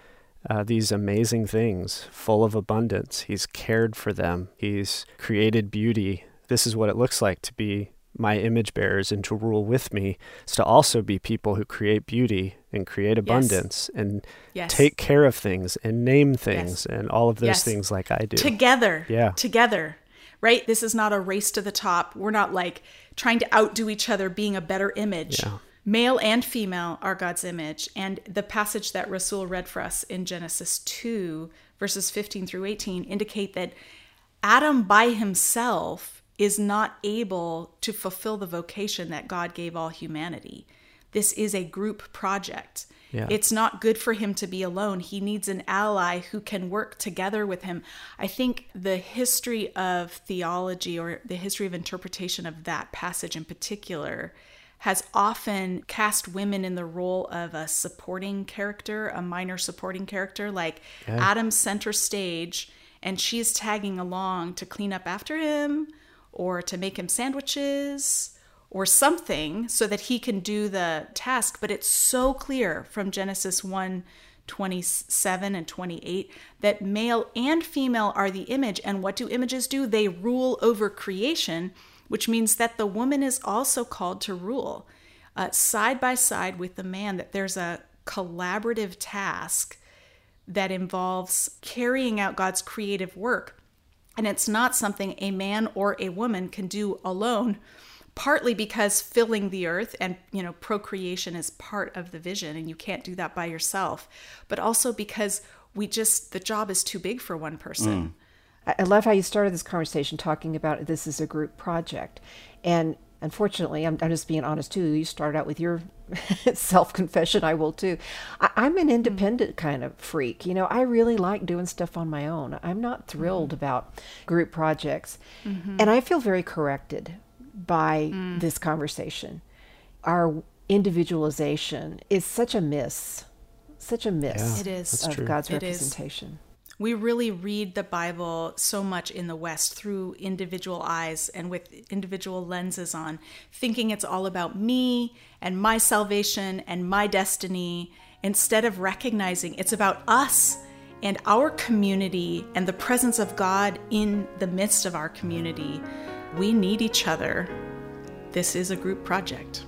E: uh, these amazing things full of abundance. He's cared for them. He's created beauty. This is what it looks like to be my image bearers and to rule with me, is to also be people who create beauty and create abundance yes. and
B: yes.
E: take care of things and name things yes. and all of those
B: yes.
E: things like I do.
B: Together.
E: Yeah.
B: Together. Right? This is not a race to the top. We're not like trying to outdo each other, being a better image.
E: Yeah.
B: Male and female are God's image. And the passage that Rasul read for us in Genesis two, verses fifteen through eighteen, indicate that Adam by himself is not able to fulfill the vocation that God gave all humanity. This is a group project.
E: Yeah.
B: It's not good for him to be alone. He needs an ally who can work together with him. I think the history of theology, or the history of interpretation of that passage in particular, has often cast women in the role of a supporting character, a minor supporting character, like
E: yeah.
B: Adam's center stage, and she's tagging along to clean up after him, or to make him sandwiches or something so that he can do the task. But it's so clear from Genesis one, twenty-seven and twenty-eight that male and female are the image. And what do images do? They rule over creation, which means that the woman is also called to rule uh, side by side with the man, that there's a collaborative task that involves carrying out God's creative work. And it's not something a man or a woman can do alone, partly because filling the earth and, you know, procreation is part of the vision, and you can't do that by yourself, but also because we just, the job is too big for one person.
D: Mm. I love how you started this conversation talking about this is a group project. And unfortunately, I'm, I'm just being honest too, you started out with your self-confession, I will too. I, I'm an independent kind of freak. You know, I really like doing stuff on my own. I'm not thrilled mm-hmm. about group projects. Mm-hmm. And I feel very corrected by mm. this conversation. Our individualization is such a miss, such a miss
B: yeah, it is.
D: of
E: true.
D: God's
B: it
D: representation.
B: Is. We really read the Bible so much in the West through individual eyes and with individual lenses on, thinking it's all about me and my salvation and my destiny, instead of recognizing it's about us and our community and the presence of God in the midst of our community. We need each other. This is a group project.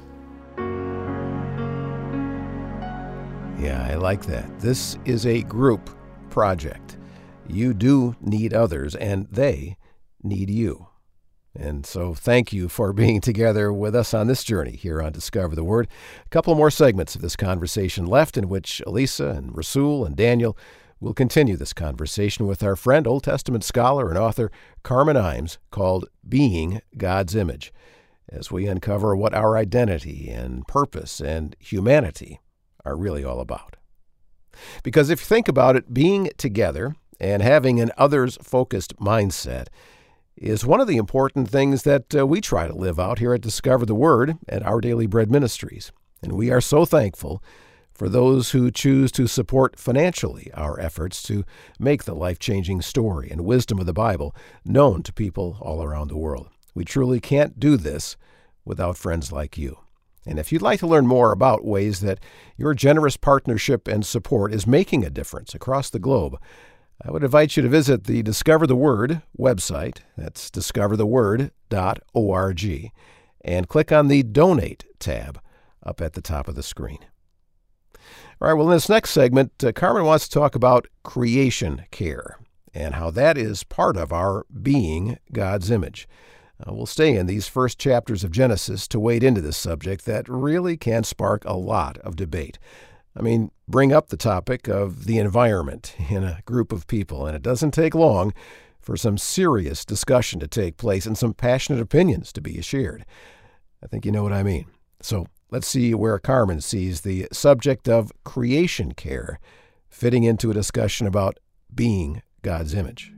A: Yeah, I like that. This is a group project. You do need others, and they need you. And so thank you for being together with us on this journey here on Discover the Word. A couple more segments of this conversation left, in which Elisa and Rasul and Daniel will continue this conversation with our friend, Old Testament scholar and author Carmen Imes, called Being God's Image, as we uncover what our identity and purpose and humanity are really all about. Because if you think about it, being together and having an others-focused mindset is one of the important things that uh, we try to live out here at Discover the Word at Our Daily Bread Ministries. And we are so thankful for those who choose to support financially our efforts to make the life-changing story and wisdom of the Bible known to people all around the world. We truly can't do this without friends like you. And if you'd like to learn more about ways that your generous partnership and support is making a difference across the globe, I would invite you to visit the Discover the Word website, that's discover the word dot org, and click on the Donate tab up at the top of the screen. All right, well, in this next segment, uh, Carmen wants to talk about creation care and how that is part of our being God's image. Uh, we'll stay in these first chapters of Genesis to wade into this subject that really can spark a lot of debate. I mean, bring up the topic of the environment in a group of people, and it doesn't take long for some serious discussion to take place and some passionate opinions to be shared. I think you know what I mean. So let's see where Carmen sees the subject of creation care fitting into a discussion about being God's image.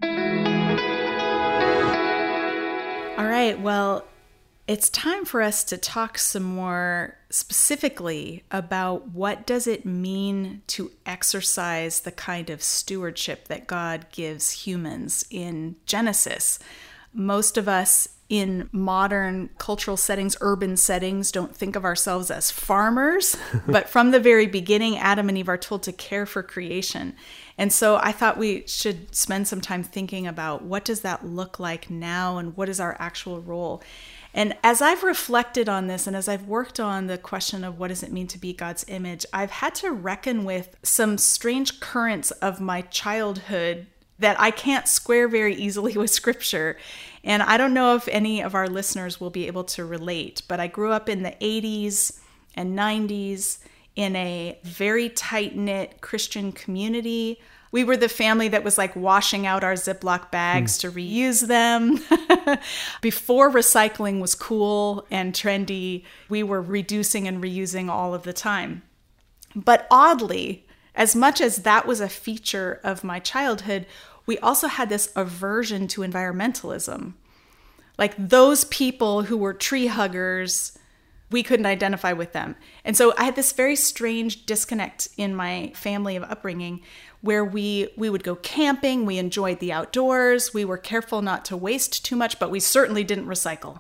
B: All right, well, it's time for us to talk some more specifically about what does it mean to exercise the kind of stewardship that God gives humans in Genesis. Most of us in modern cultural settings, urban settings, don't think of ourselves as farmers, but from the very beginning, Adam and Eve are told to care for creation. And so I thought we should spend some time thinking about what does that look like now and what is our actual role. And as I've reflected on this and as I've worked on the question of what does it mean to be God's image, I've had to reckon with some strange currents of my childhood that I can't square very easily with Scripture. And I don't know if any of our listeners will be able to relate, but I grew up in the eighties and nineties in a very tight-knit Christian community. We were the family that was like washing out our Ziploc bags mm. to reuse them. Before recycling was cool and trendy, we were reducing and reusing all of the time. But oddly, as much as that was a feature of my childhood, we also had this aversion to environmentalism. Like those people who were tree huggers, we couldn't identify with them. And so I had this very strange disconnect in my family of upbringing where we we would go camping, we enjoyed the outdoors, we were careful not to waste too much, but we certainly didn't recycle.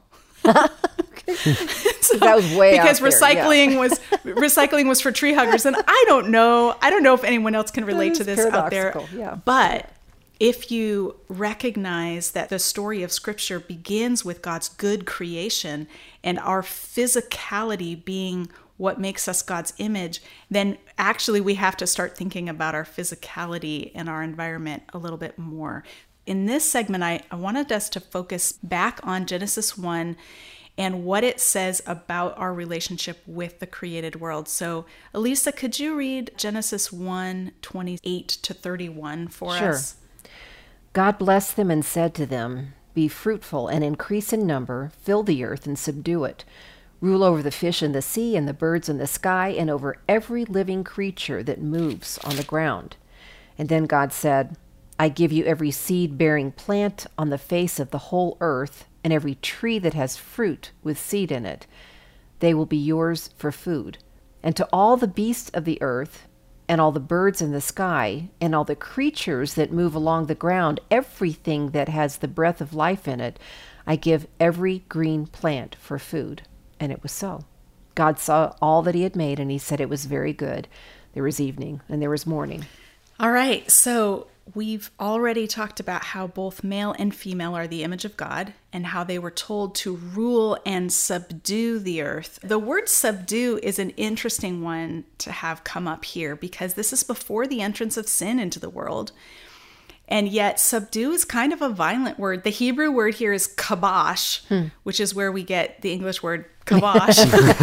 D: So, that was way
B: because
D: out
B: recycling
D: there, yeah.
B: was recycling was for tree huggers, and I don't know I don't know if anyone else can relate to this out there.
D: Yeah.
B: But if you recognize that the story of Scripture begins with God's good creation and our physicality being what makes us God's image, then actually we have to start thinking about our physicality and our environment a little bit more. In this segment, I, I wanted us to focus back on Genesis one and what it says about our relationship with the created world. So, Elisa, could you read Genesis one, twenty-eight to thirty-one for
D: sure.
B: us?
D: God blessed them and said to them, "Be fruitful and increase in number, fill the earth and subdue it. Rule over the fish in the sea and the birds in the sky and over every living creature that moves on the ground." And then God said, "I give you every seed-bearing plant on the face of the whole earth and every tree that has fruit with seed in it. They will be yours for food. And to all the beasts of the earth and all the birds in the sky and all the creatures that move along the ground, everything that has the breath of life in it, I give every green plant for food." And it was so. God saw all that he had made, and he said it was very good. There was evening, and there was morning.
B: All right, so we've already talked about how both male and female are the image of God and how they were told to rule and subdue the earth. The word subdue is an interesting one to have come up here because this is before the entrance of sin into the world. And yet subdue is kind of a violent word. The Hebrew word here is kabosh, hmm. which is where we get the English word kibosh.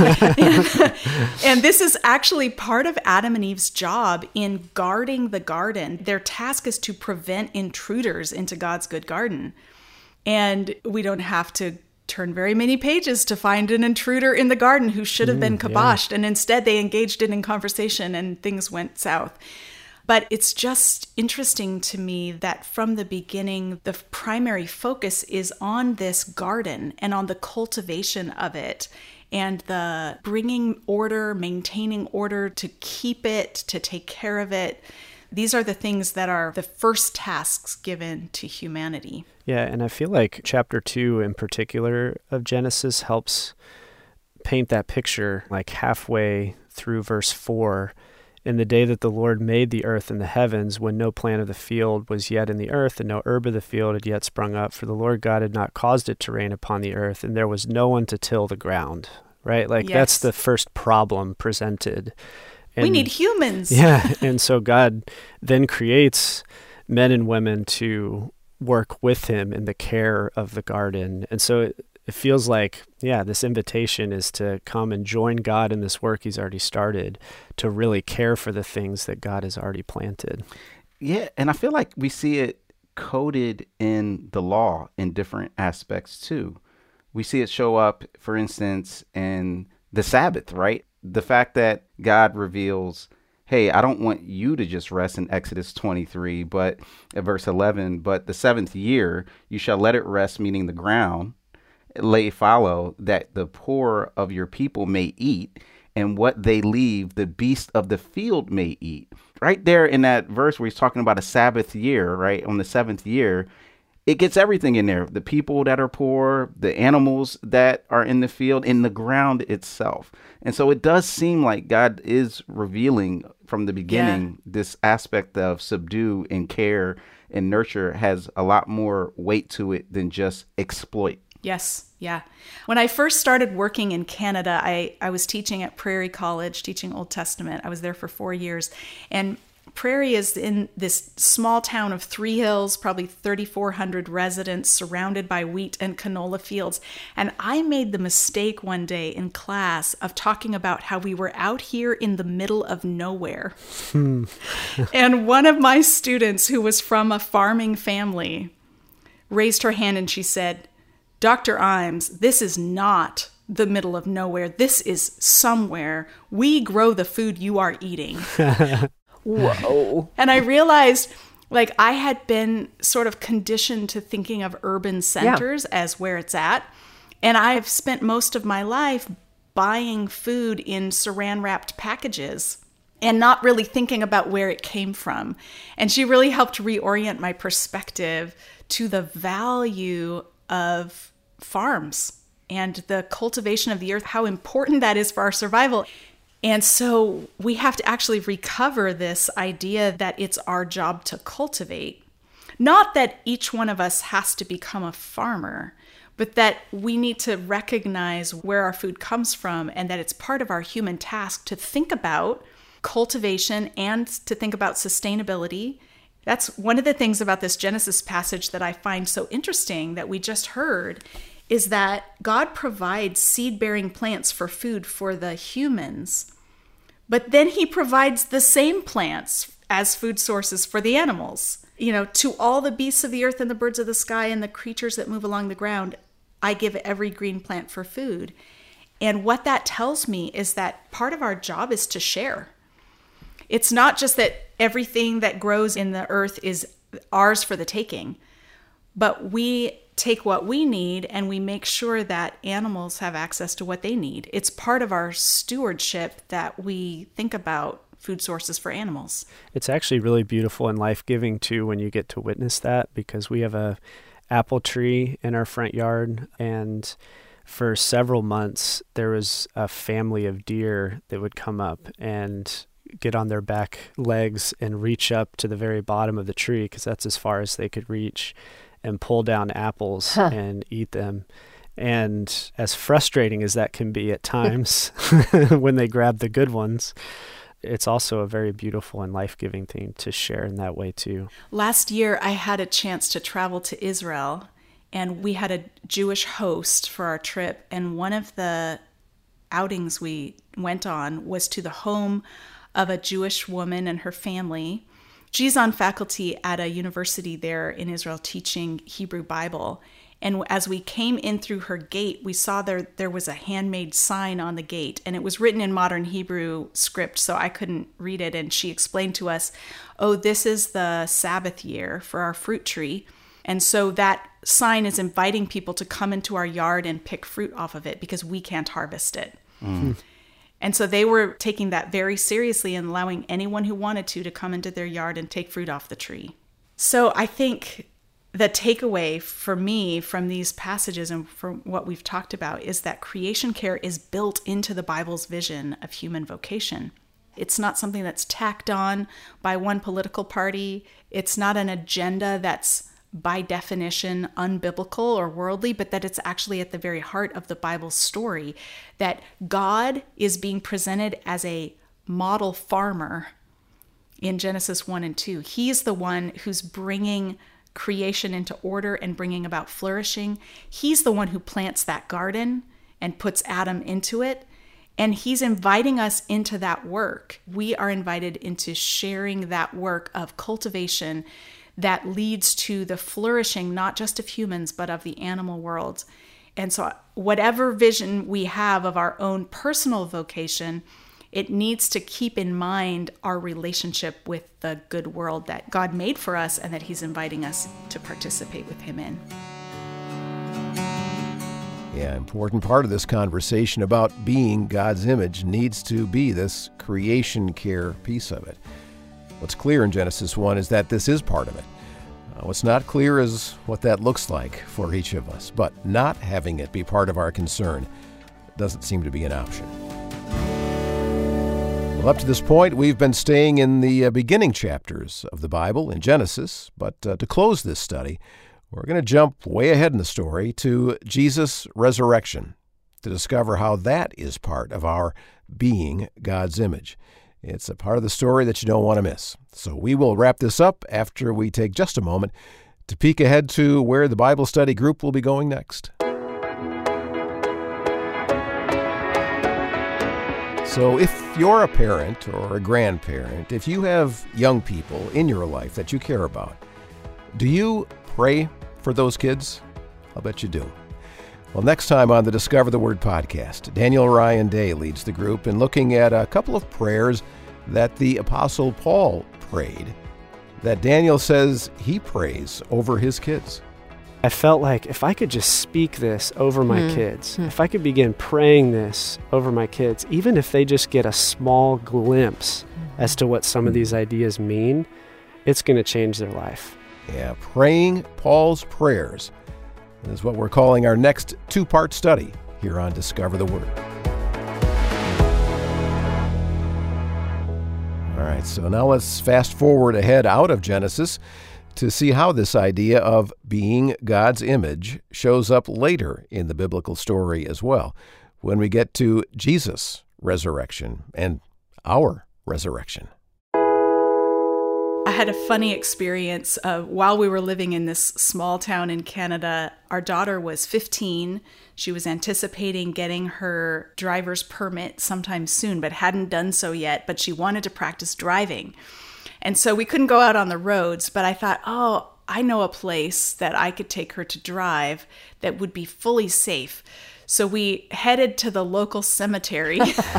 B: and, and this is actually part of Adam and Eve's job in guarding the garden. Their task is to prevent intruders into God's good garden. And we don't have to turn very many pages to find an intruder in the garden who should have mm, been kiboshed. Yeah. And instead they engaged it in conversation and things went south. But it's just interesting to me that from the beginning, the primary focus is on this garden and on the cultivation of it and the bringing order, maintaining order, to keep it, to take care of it. These are the things that are the first tasks given to humanity.
E: Yeah, and I feel like chapter two in particular of Genesis helps paint that picture like halfway through verse four. In the day that the Lord made the earth and the heavens, when no plant of the field was yet in the earth, and no herb of the field had yet sprung up, for the Lord God had not caused it to rain upon the earth, and there was no one to till the ground, right? Like yes. That's the first problem presented.
B: we need humans.
E: Yeah. And so God then creates men and women to work with him in the care of the garden. And so it, it feels like, yeah, this invitation is to come and join God in this work he's already started, to really care for the things that God has already planted.
C: Yeah, and I feel like we see it coded in the law in different aspects too. We see it show up, for instance, in the Sabbath, right? The fact that God reveals, hey, I don't want you to just rest in Exodus twenty-three, but at verse eleven, but the seventh year, you shall let it rest, meaning the ground, lay fallow, that the poor of your people may eat, and what they leave, the beast of the field may eat. Right there in that verse where he's talking about a Sabbath year, right? On the seventh year, it gets everything in there. The people that are poor, the animals that are in the field, in the ground itself. And so it does seem like God is revealing from the beginning, yeah, this aspect of subdue and care and nurture has a lot more weight to it than just exploit.
B: Yes. Yeah. When I first started working in Canada, I, I was teaching at Prairie College, teaching Old Testament. I was there for four years. And Prairie is in this small town of Three Hills, probably thirty-four hundred residents, surrounded by wheat and canola fields. And I made the mistake one day in class of talking about how we were out here in the middle of nowhere. Hmm. And one of my students, who was from a farming family, raised her hand and she said, Doctor Imes, this is not the middle of nowhere. This is somewhere. We grow the food you are eating. Whoa. And I realized, like, I had been sort of conditioned to thinking of urban centers, yeah, as where it's at. And I've spent most of my life buying food in saran wrapped packages and not really thinking about where it came from. And she really helped reorient my perspective to the value of farms and the cultivation of the earth, how important that is for our survival. And so we have to actually recover this idea that it's our job to cultivate. Not that each one of us has to become a farmer, but that we need to recognize where our food comes from and that it's part of our human task to think about cultivation and to think about sustainability. That's one of the things about this Genesis passage that I find so interesting that we just heard, is that God provides seed-bearing plants for food for the humans, but then he provides the same plants as food sources for the animals. You know, to all the beasts of the earth and the birds of the sky and the creatures that move along the ground, I give every green plant for food. And what that tells me is that part of our job is to share. It's not just that everything that grows in the earth is ours for the taking, but we take what we need and we make sure that animals have access to what they need. It's part of our stewardship that we think about food sources for animals.
E: It's actually really beautiful and life-giving too when you get to witness that, because we have a apple tree in our front yard, and for several months there was a family of deer that would come up and get on their back legs and reach up to the very bottom of the tree, because that's as far as they could reach, and pull down apples huh. and eat them. And as frustrating as that can be at times when they grab the good ones, it's also a very beautiful and life-giving thing to share in that way too.
B: Last year, I had a chance to travel to Israel, and we had a Jewish host for our trip. And one of the outings we went on was to the home of a Jewish woman and her family. She's on faculty at a university there in Israel teaching Hebrew Bible. And as we came in through her gate, we saw there there was a handmade sign on the gate, and it was written in modern Hebrew script, so I couldn't read it. And she explained to us, oh, this is the Sabbath year for our fruit tree. And so that sign is inviting people to come into our yard and pick fruit off of it because we can't harvest it. Mm. And so they were taking that very seriously and allowing anyone who wanted to to come into their yard and take fruit off the tree. So I think the takeaway for me from these passages and from what we've talked about is that creation care is built into the Bible's vision of human vocation. It's not something that's tacked on by one political party. It's not an agenda that's by definition unbiblical or worldly, but that it's actually at the very heart of the Bible's story, that God is being presented as a model farmer in Genesis one and two. He's the one who's bringing creation into order and bringing about flourishing. He's the one who plants that garden and puts Adam into it. And he's inviting us into that work. We are invited into sharing that work of cultivation that leads to the flourishing, not just of humans, but of the animal world. And so whatever vision we have of our own personal vocation, it needs to keep in mind our relationship with the good world that God made for us and that he's inviting us to participate with him in.
A: Yeah, important part of this conversation about being God's image needs to be this creation care piece of it. What's clear in Genesis one is that this is part of it. Uh, what's not clear is what that looks like for each of us, but not having it be part of our concern doesn't seem to be an option. Well, up to this point, we've been staying in the uh, beginning chapters of the Bible in Genesis, but uh, to close this study, we're going to jump way ahead in the story to Jesus' resurrection to discover how that is part of our being God's image. It's a part of the story that you don't want to miss. So we will wrap this up after we take just a moment to peek ahead to where the Bible study group will be going next. So if you're a parent or a grandparent, if you have young people in your life that you care about, do you pray for those kids? I'll bet you do. Well, next time on the Discover the Word podcast, Daniel Ryan Day leads the group in looking at a couple of prayers that the Apostle Paul prayed, that Daniel says he prays over his kids.
E: I felt like if I could just speak this over my mm. kids, mm. if I could begin praying this over my kids, even if they just get a small glimpse mm. as to what some of these ideas mean, it's going to change their life.
A: Yeah, praying Paul's prayers is what we're calling our next two-part study here on Discover the Word. All right, so now let's fast forward ahead out of Genesis to see how this idea of being God's image shows up later in the biblical story as well, when we get to Jesus' resurrection and our resurrection.
B: I had a funny experience uh, while we were living in this small town in Canada. Our daughter was fifteen. She was anticipating getting her driver's permit sometime soon, but hadn't done so yet, but she wanted to practice driving. And so we couldn't go out on the roads, but I thought, oh, I know a place that I could take her to drive that would be fully safe. So we headed to the local cemetery.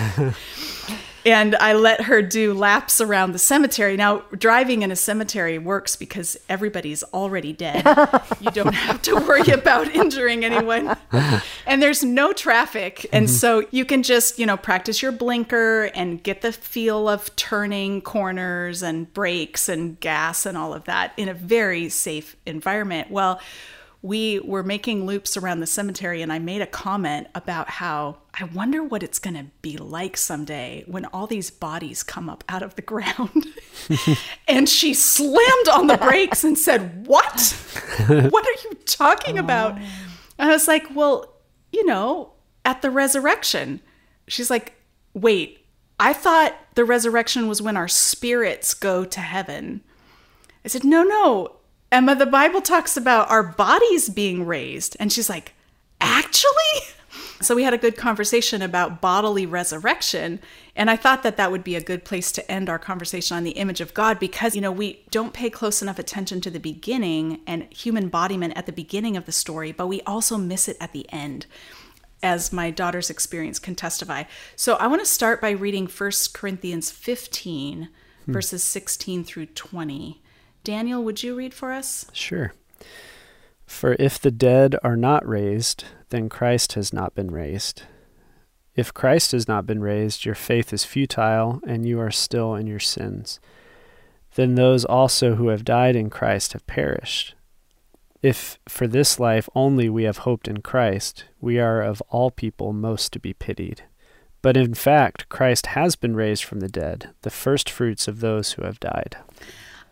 B: And I let her do laps around the cemetery. Now, driving in a cemetery works because everybody's already dead. You don't have to worry about injuring anyone. And there's no traffic. And mm-hmm. so you can just, you know, practice your blinker and get the feel of turning corners and brakes and gas and all of that in a very safe environment. Well, we were making loops around the cemetery, and I made a comment about how I wonder what it's going to be like someday when all these bodies come up out of the ground. And she slammed on the brakes and said, "What? What are you talking about?" And I was like, well, you know, at the resurrection. She's like, wait, I thought the resurrection was when our spirits go to heaven. I said, no, no. Emma, the Bible talks about our bodies being raised. And she's like, actually? So we had a good conversation about bodily resurrection. And I thought that that would be a good place to end our conversation on the image of God because, you know, we don't pay close enough attention to the beginning and human embodiment at the beginning of the story, but we also miss it at the end, as my daughter's experience can testify. So I want to start by reading First Corinthians fifteen, hmm. verses sixteen through twenty. Daniel, would you read for us?
E: Sure. For if the dead are not raised, then Christ has not been raised. If Christ has not been raised, your faith is futile, and you are still in your sins. Then those also who have died in Christ have perished. If for this life only we have hoped in Christ, we are of all people most to be pitied. But in fact, Christ has been raised from the dead, the first fruits of those who have died.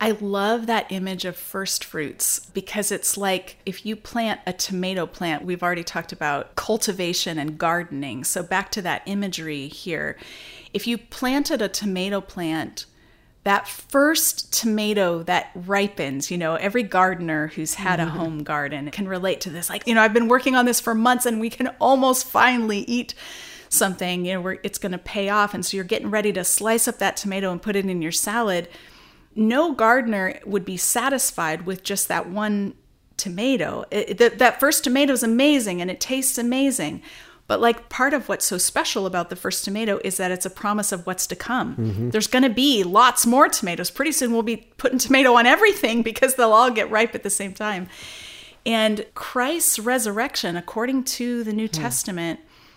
B: I love that image of first fruits because it's like if you plant a tomato plant, we've already talked about cultivation and gardening. So back to that imagery here. If you planted a tomato plant, that first tomato that ripens, you know, every gardener who's had a home garden can relate to this. Like, you know, I've been working on this for months and we can almost finally eat something, you know, where it's going to pay off. And so you're getting ready to slice up that tomato and put it in your salad. No gardener would be satisfied with just that one tomato. It, that, that first tomato is amazing and it tastes amazing. But like part of what's so special about the first tomato is that it's a promise of what's to come. Mm-hmm. There's going to be lots more tomatoes. Pretty soon we'll be putting tomato on everything because they'll all get ripe at the same time. And Christ's resurrection, according to the New mm. Testament,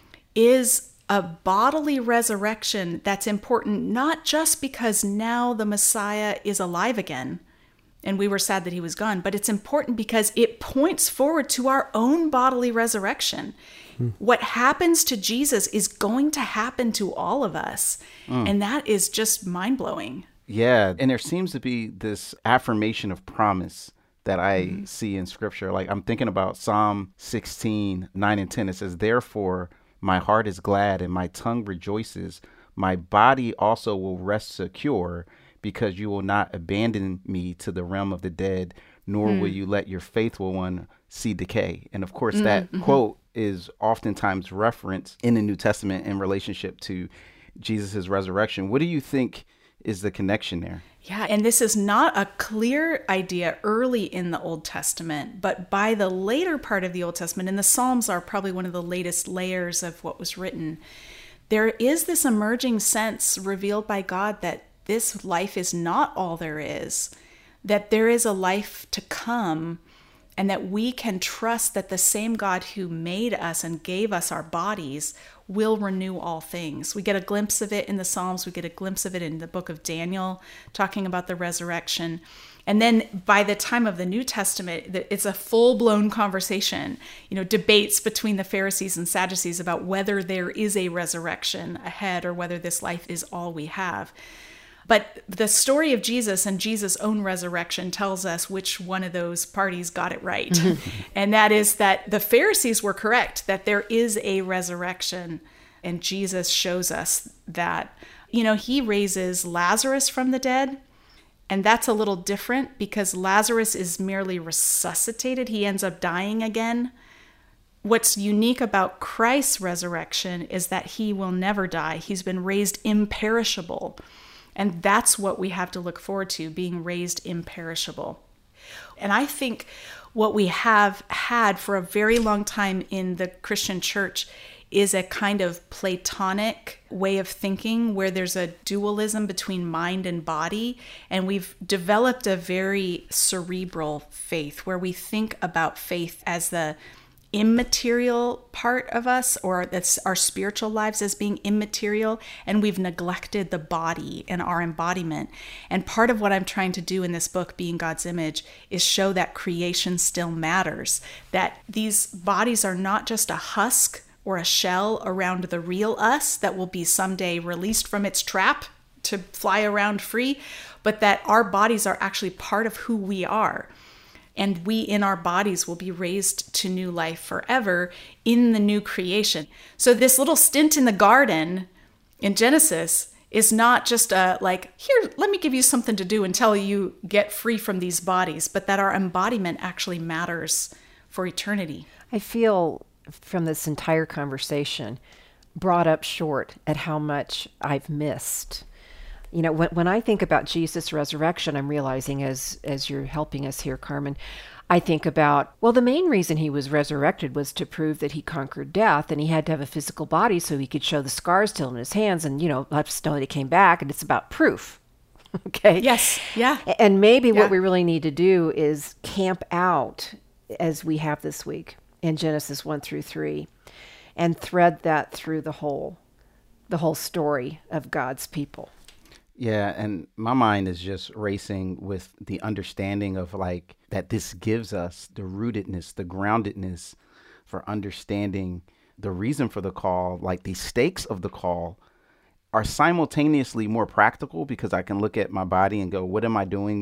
B: is a bodily resurrection that's important, not just because now the Messiah is alive again, and we were sad that he was gone, but it's important because it points forward to our own bodily resurrection. Mm. What happens to Jesus is going to happen to all of us, mm. and that is just mind-blowing.
C: Yeah, and there seems to be this affirmation of promise that I mm. see in Scripture. Like I'm thinking about Psalm sixteen, nine and ten. It says, therefore, my heart is glad and my tongue rejoices. My body also will rest secure because you will not abandon me to the realm of the dead, nor mm. will you let your faithful one see decay. And of course, mm-hmm. that mm-hmm. quote is oftentimes referenced in the New Testament in relationship to Jesus' resurrection. What do you think is the connection there?
B: Yeah, and this is not a clear idea early in the Old Testament, but by the later part of the Old Testament, and the Psalms are probably one of the latest layers of what was written, there is this emerging sense revealed by God that this life is not all there is, that there is a life to come, and that we can trust that the same God who made us and gave us our bodies will renew all things. We get a glimpse of it in the Psalms. We get a glimpse of it in the book of Daniel, talking about the resurrection. And then by the time of the New Testament, it's a full-blown conversation, you know, debates between the Pharisees and Sadducees about whether there is a resurrection ahead or whether this life is all we have. But the story of Jesus and Jesus' own resurrection tells us which one of those parties got it right. And that is that the Pharisees were correct, that there is a resurrection. And Jesus shows us that, you know, he raises Lazarus from the dead. And that's a little different because Lazarus is merely resuscitated. He ends up dying again. What's unique about Christ's resurrection is that he will never die. He's been raised imperishable. And that's what we have to look forward to, being raised imperishable. And I think what we have had for a very long time in the Christian church is a kind of Platonic way of thinking where there's a dualism between mind and body. And we've developed a very cerebral faith where we think about faith as the immaterial part of us, or that's our spiritual lives as being immaterial, and we've neglected the body and our embodiment. And part of what I'm trying to do in this book, Being God's Image, is show that creation still matters, that these bodies are not just a husk or a shell around the real us that will be someday released from its trap to fly around free, but that our bodies are actually part of who we are. And we in our bodies will be raised to new life forever in the new creation. So this little stint in the garden in Genesis is not just a like, here, let me give you something to do until you get free from these bodies, but that our embodiment actually matters for eternity.
D: I feel from this entire conversation brought up short at how much I've missed. You know, when when I think about Jesus' resurrection, I'm realizing as as you're helping us here, Carmen, I think about, well, the main reason he was resurrected was to prove that he conquered death, and he had to have a physical body so he could show the scars still in his hands, and, you know, let us know that he came back, and it's about proof. Okay?
B: Yes. Yeah.
D: And maybe
B: yeah.
D: what we really need to do is camp out, as we have this week, in Genesis one through three, and thread that through the whole, the whole story of God's people.
C: Yeah, and my mind is just racing with the understanding of like that this gives us the rootedness, the groundedness for understanding the reason for the call. Like the stakes of the call are simultaneously more practical because I can look at my body and go, what am I doing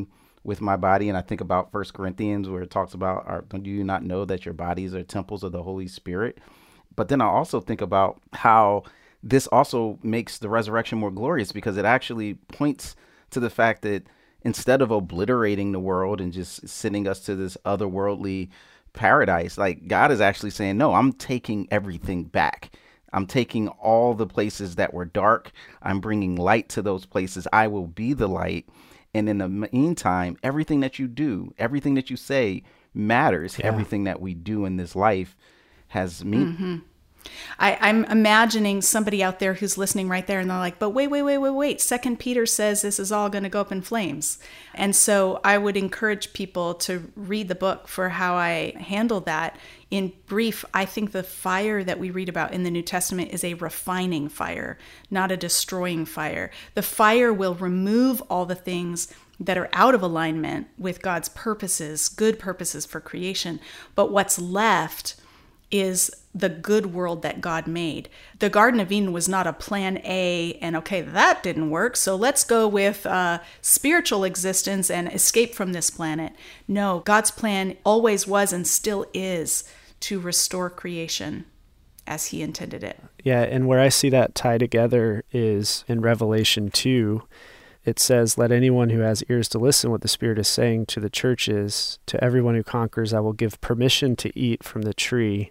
C: with my body. And I think about First Corinthians, where it talks about, our, do you not know that your bodies are temples of the Holy Spirit? But then I also think about how this also makes the resurrection more glorious, because it actually points to the fact that instead of obliterating the world and just sending us to this otherworldly paradise, like God is actually saying, no, I'm taking everything back. I'm taking all the places that were dark. I'm bringing light to those places. I will be the light. And in the meantime, everything that you do, everything that you say matters. Yeah. Everything that we do in this life has meaning.
B: Mm-hmm. I, I'm imagining somebody out there who's listening right there, and they're like, but wait, wait, wait, wait, wait. Second Peter says this is all going to go up in flames. And so I would encourage people to read the book for how I handle that. In brief, I think the fire that we read about in the New Testament is a refining fire, not a destroying fire. The fire will remove all the things that are out of alignment with God's purposes, good purposes for creation. But what's left is the good world that God made. The Garden of Eden was not a plan A, and okay, that didn't work, so let's go with uh, spiritual existence and escape from this planet. No, God's plan always was and still is to restore creation as he intended it.
E: Yeah, and where I see that tie together is in Revelation two. It says, let anyone who has ears to listen what the Spirit is saying to the churches, to everyone who conquers, I will give permission to eat from the tree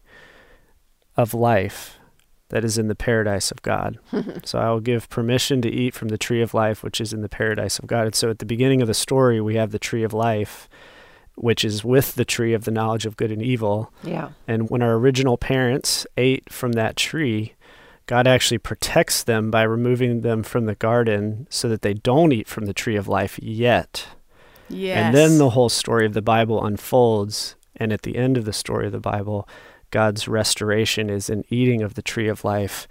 E: of life that is in the paradise of God. So I will give permission to eat from the tree of life, which is in the paradise of God. And so at the beginning of the story, we have the tree of life, which is with the tree of the knowledge of good and evil.
D: Yeah.
E: And when our original parents ate from that tree, God actually protects them by removing them from the garden so that they don't eat from the tree of life yet.
B: Yes.
E: And then the whole story of the Bible unfolds. And at the end of the story of the Bible, God's restoration is in eating of the tree of life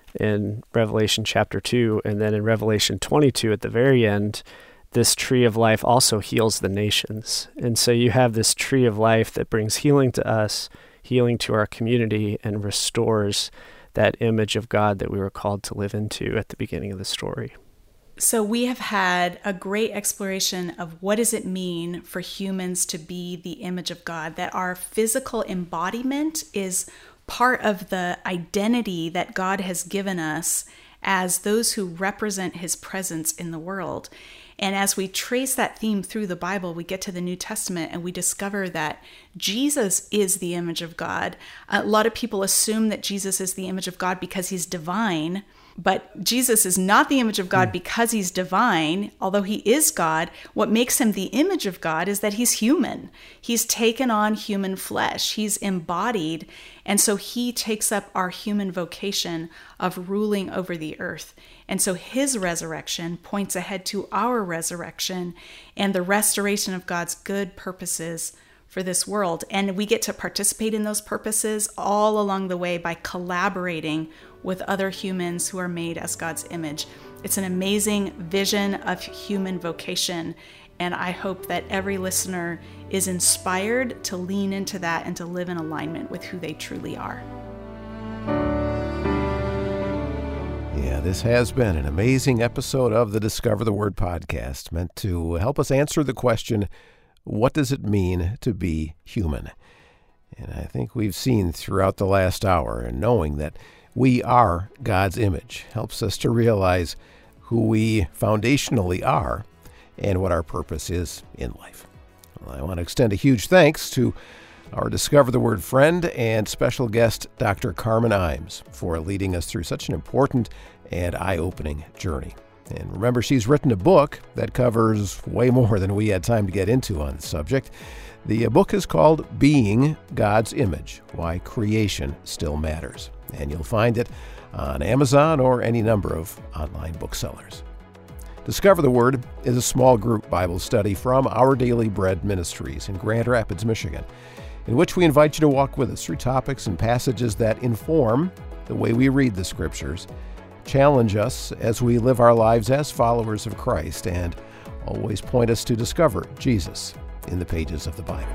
E: in Revelation chapter two. And then in Revelation twenty-two, at the very end, this tree of life also heals the nations. And so you have this tree of life that brings healing to us, healing to our community, and restores that image of God that we were called to live into at the beginning of the story.
B: So we have had a great exploration of what does it mean for humans to be the image of God, that our physical embodiment is part of the identity that God has given us as those who represent his presence in the world. And as we trace that theme through the Bible, we get to the New Testament and we discover that Jesus is the image of God. A lot of people assume that Jesus is the image of God because he's divine, but Jesus is not the image of God because he's divine. Although he is God, what makes him the image of God is that he's human. He's taken on human flesh. He's embodied. And so he takes up our human vocation of ruling over the earth. And so his resurrection points ahead to our resurrection and the restoration of God's good purposes for this world. And we get to participate in those purposes all along the way by collaborating with other humans who are made as God's image. It's an amazing vision of human vocation. And I hope that every listener is inspired to lean into that and to live in alignment with who they truly are.
A: Yeah, this has been an amazing episode of the Discover the Word podcast, meant to help us answer the question, what does it mean to be human? And I think we've seen throughout the last hour, and knowing that we are God's image helps us to realize who we foundationally are and what our purpose is in life. Well, I want to extend a huge thanks to our Discover the Word friend and special guest, Doctor Carmen Imes, for leading us through such an important and eye-opening journey. And remember, she's written a book that covers way more than we had time to get into on the subject. The book is called Being God's Image, Why Creation Still Matters. And you'll find it on Amazon or any number of online booksellers. Discover the Word is a small group Bible study from Our Daily Bread Ministries in Grand Rapids, Michigan, in which we invite you to walk with us through topics and passages that inform the way we read the Scriptures, challenge us as we live our lives as followers of Christ, and always point us to discover Jesus in the pages of the Bible.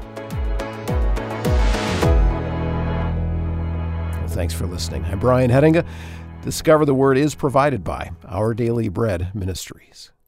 A: Well, thanks for listening. I'm Brian Hettinga. Discover the Word is provided by Our Daily Bread Ministries.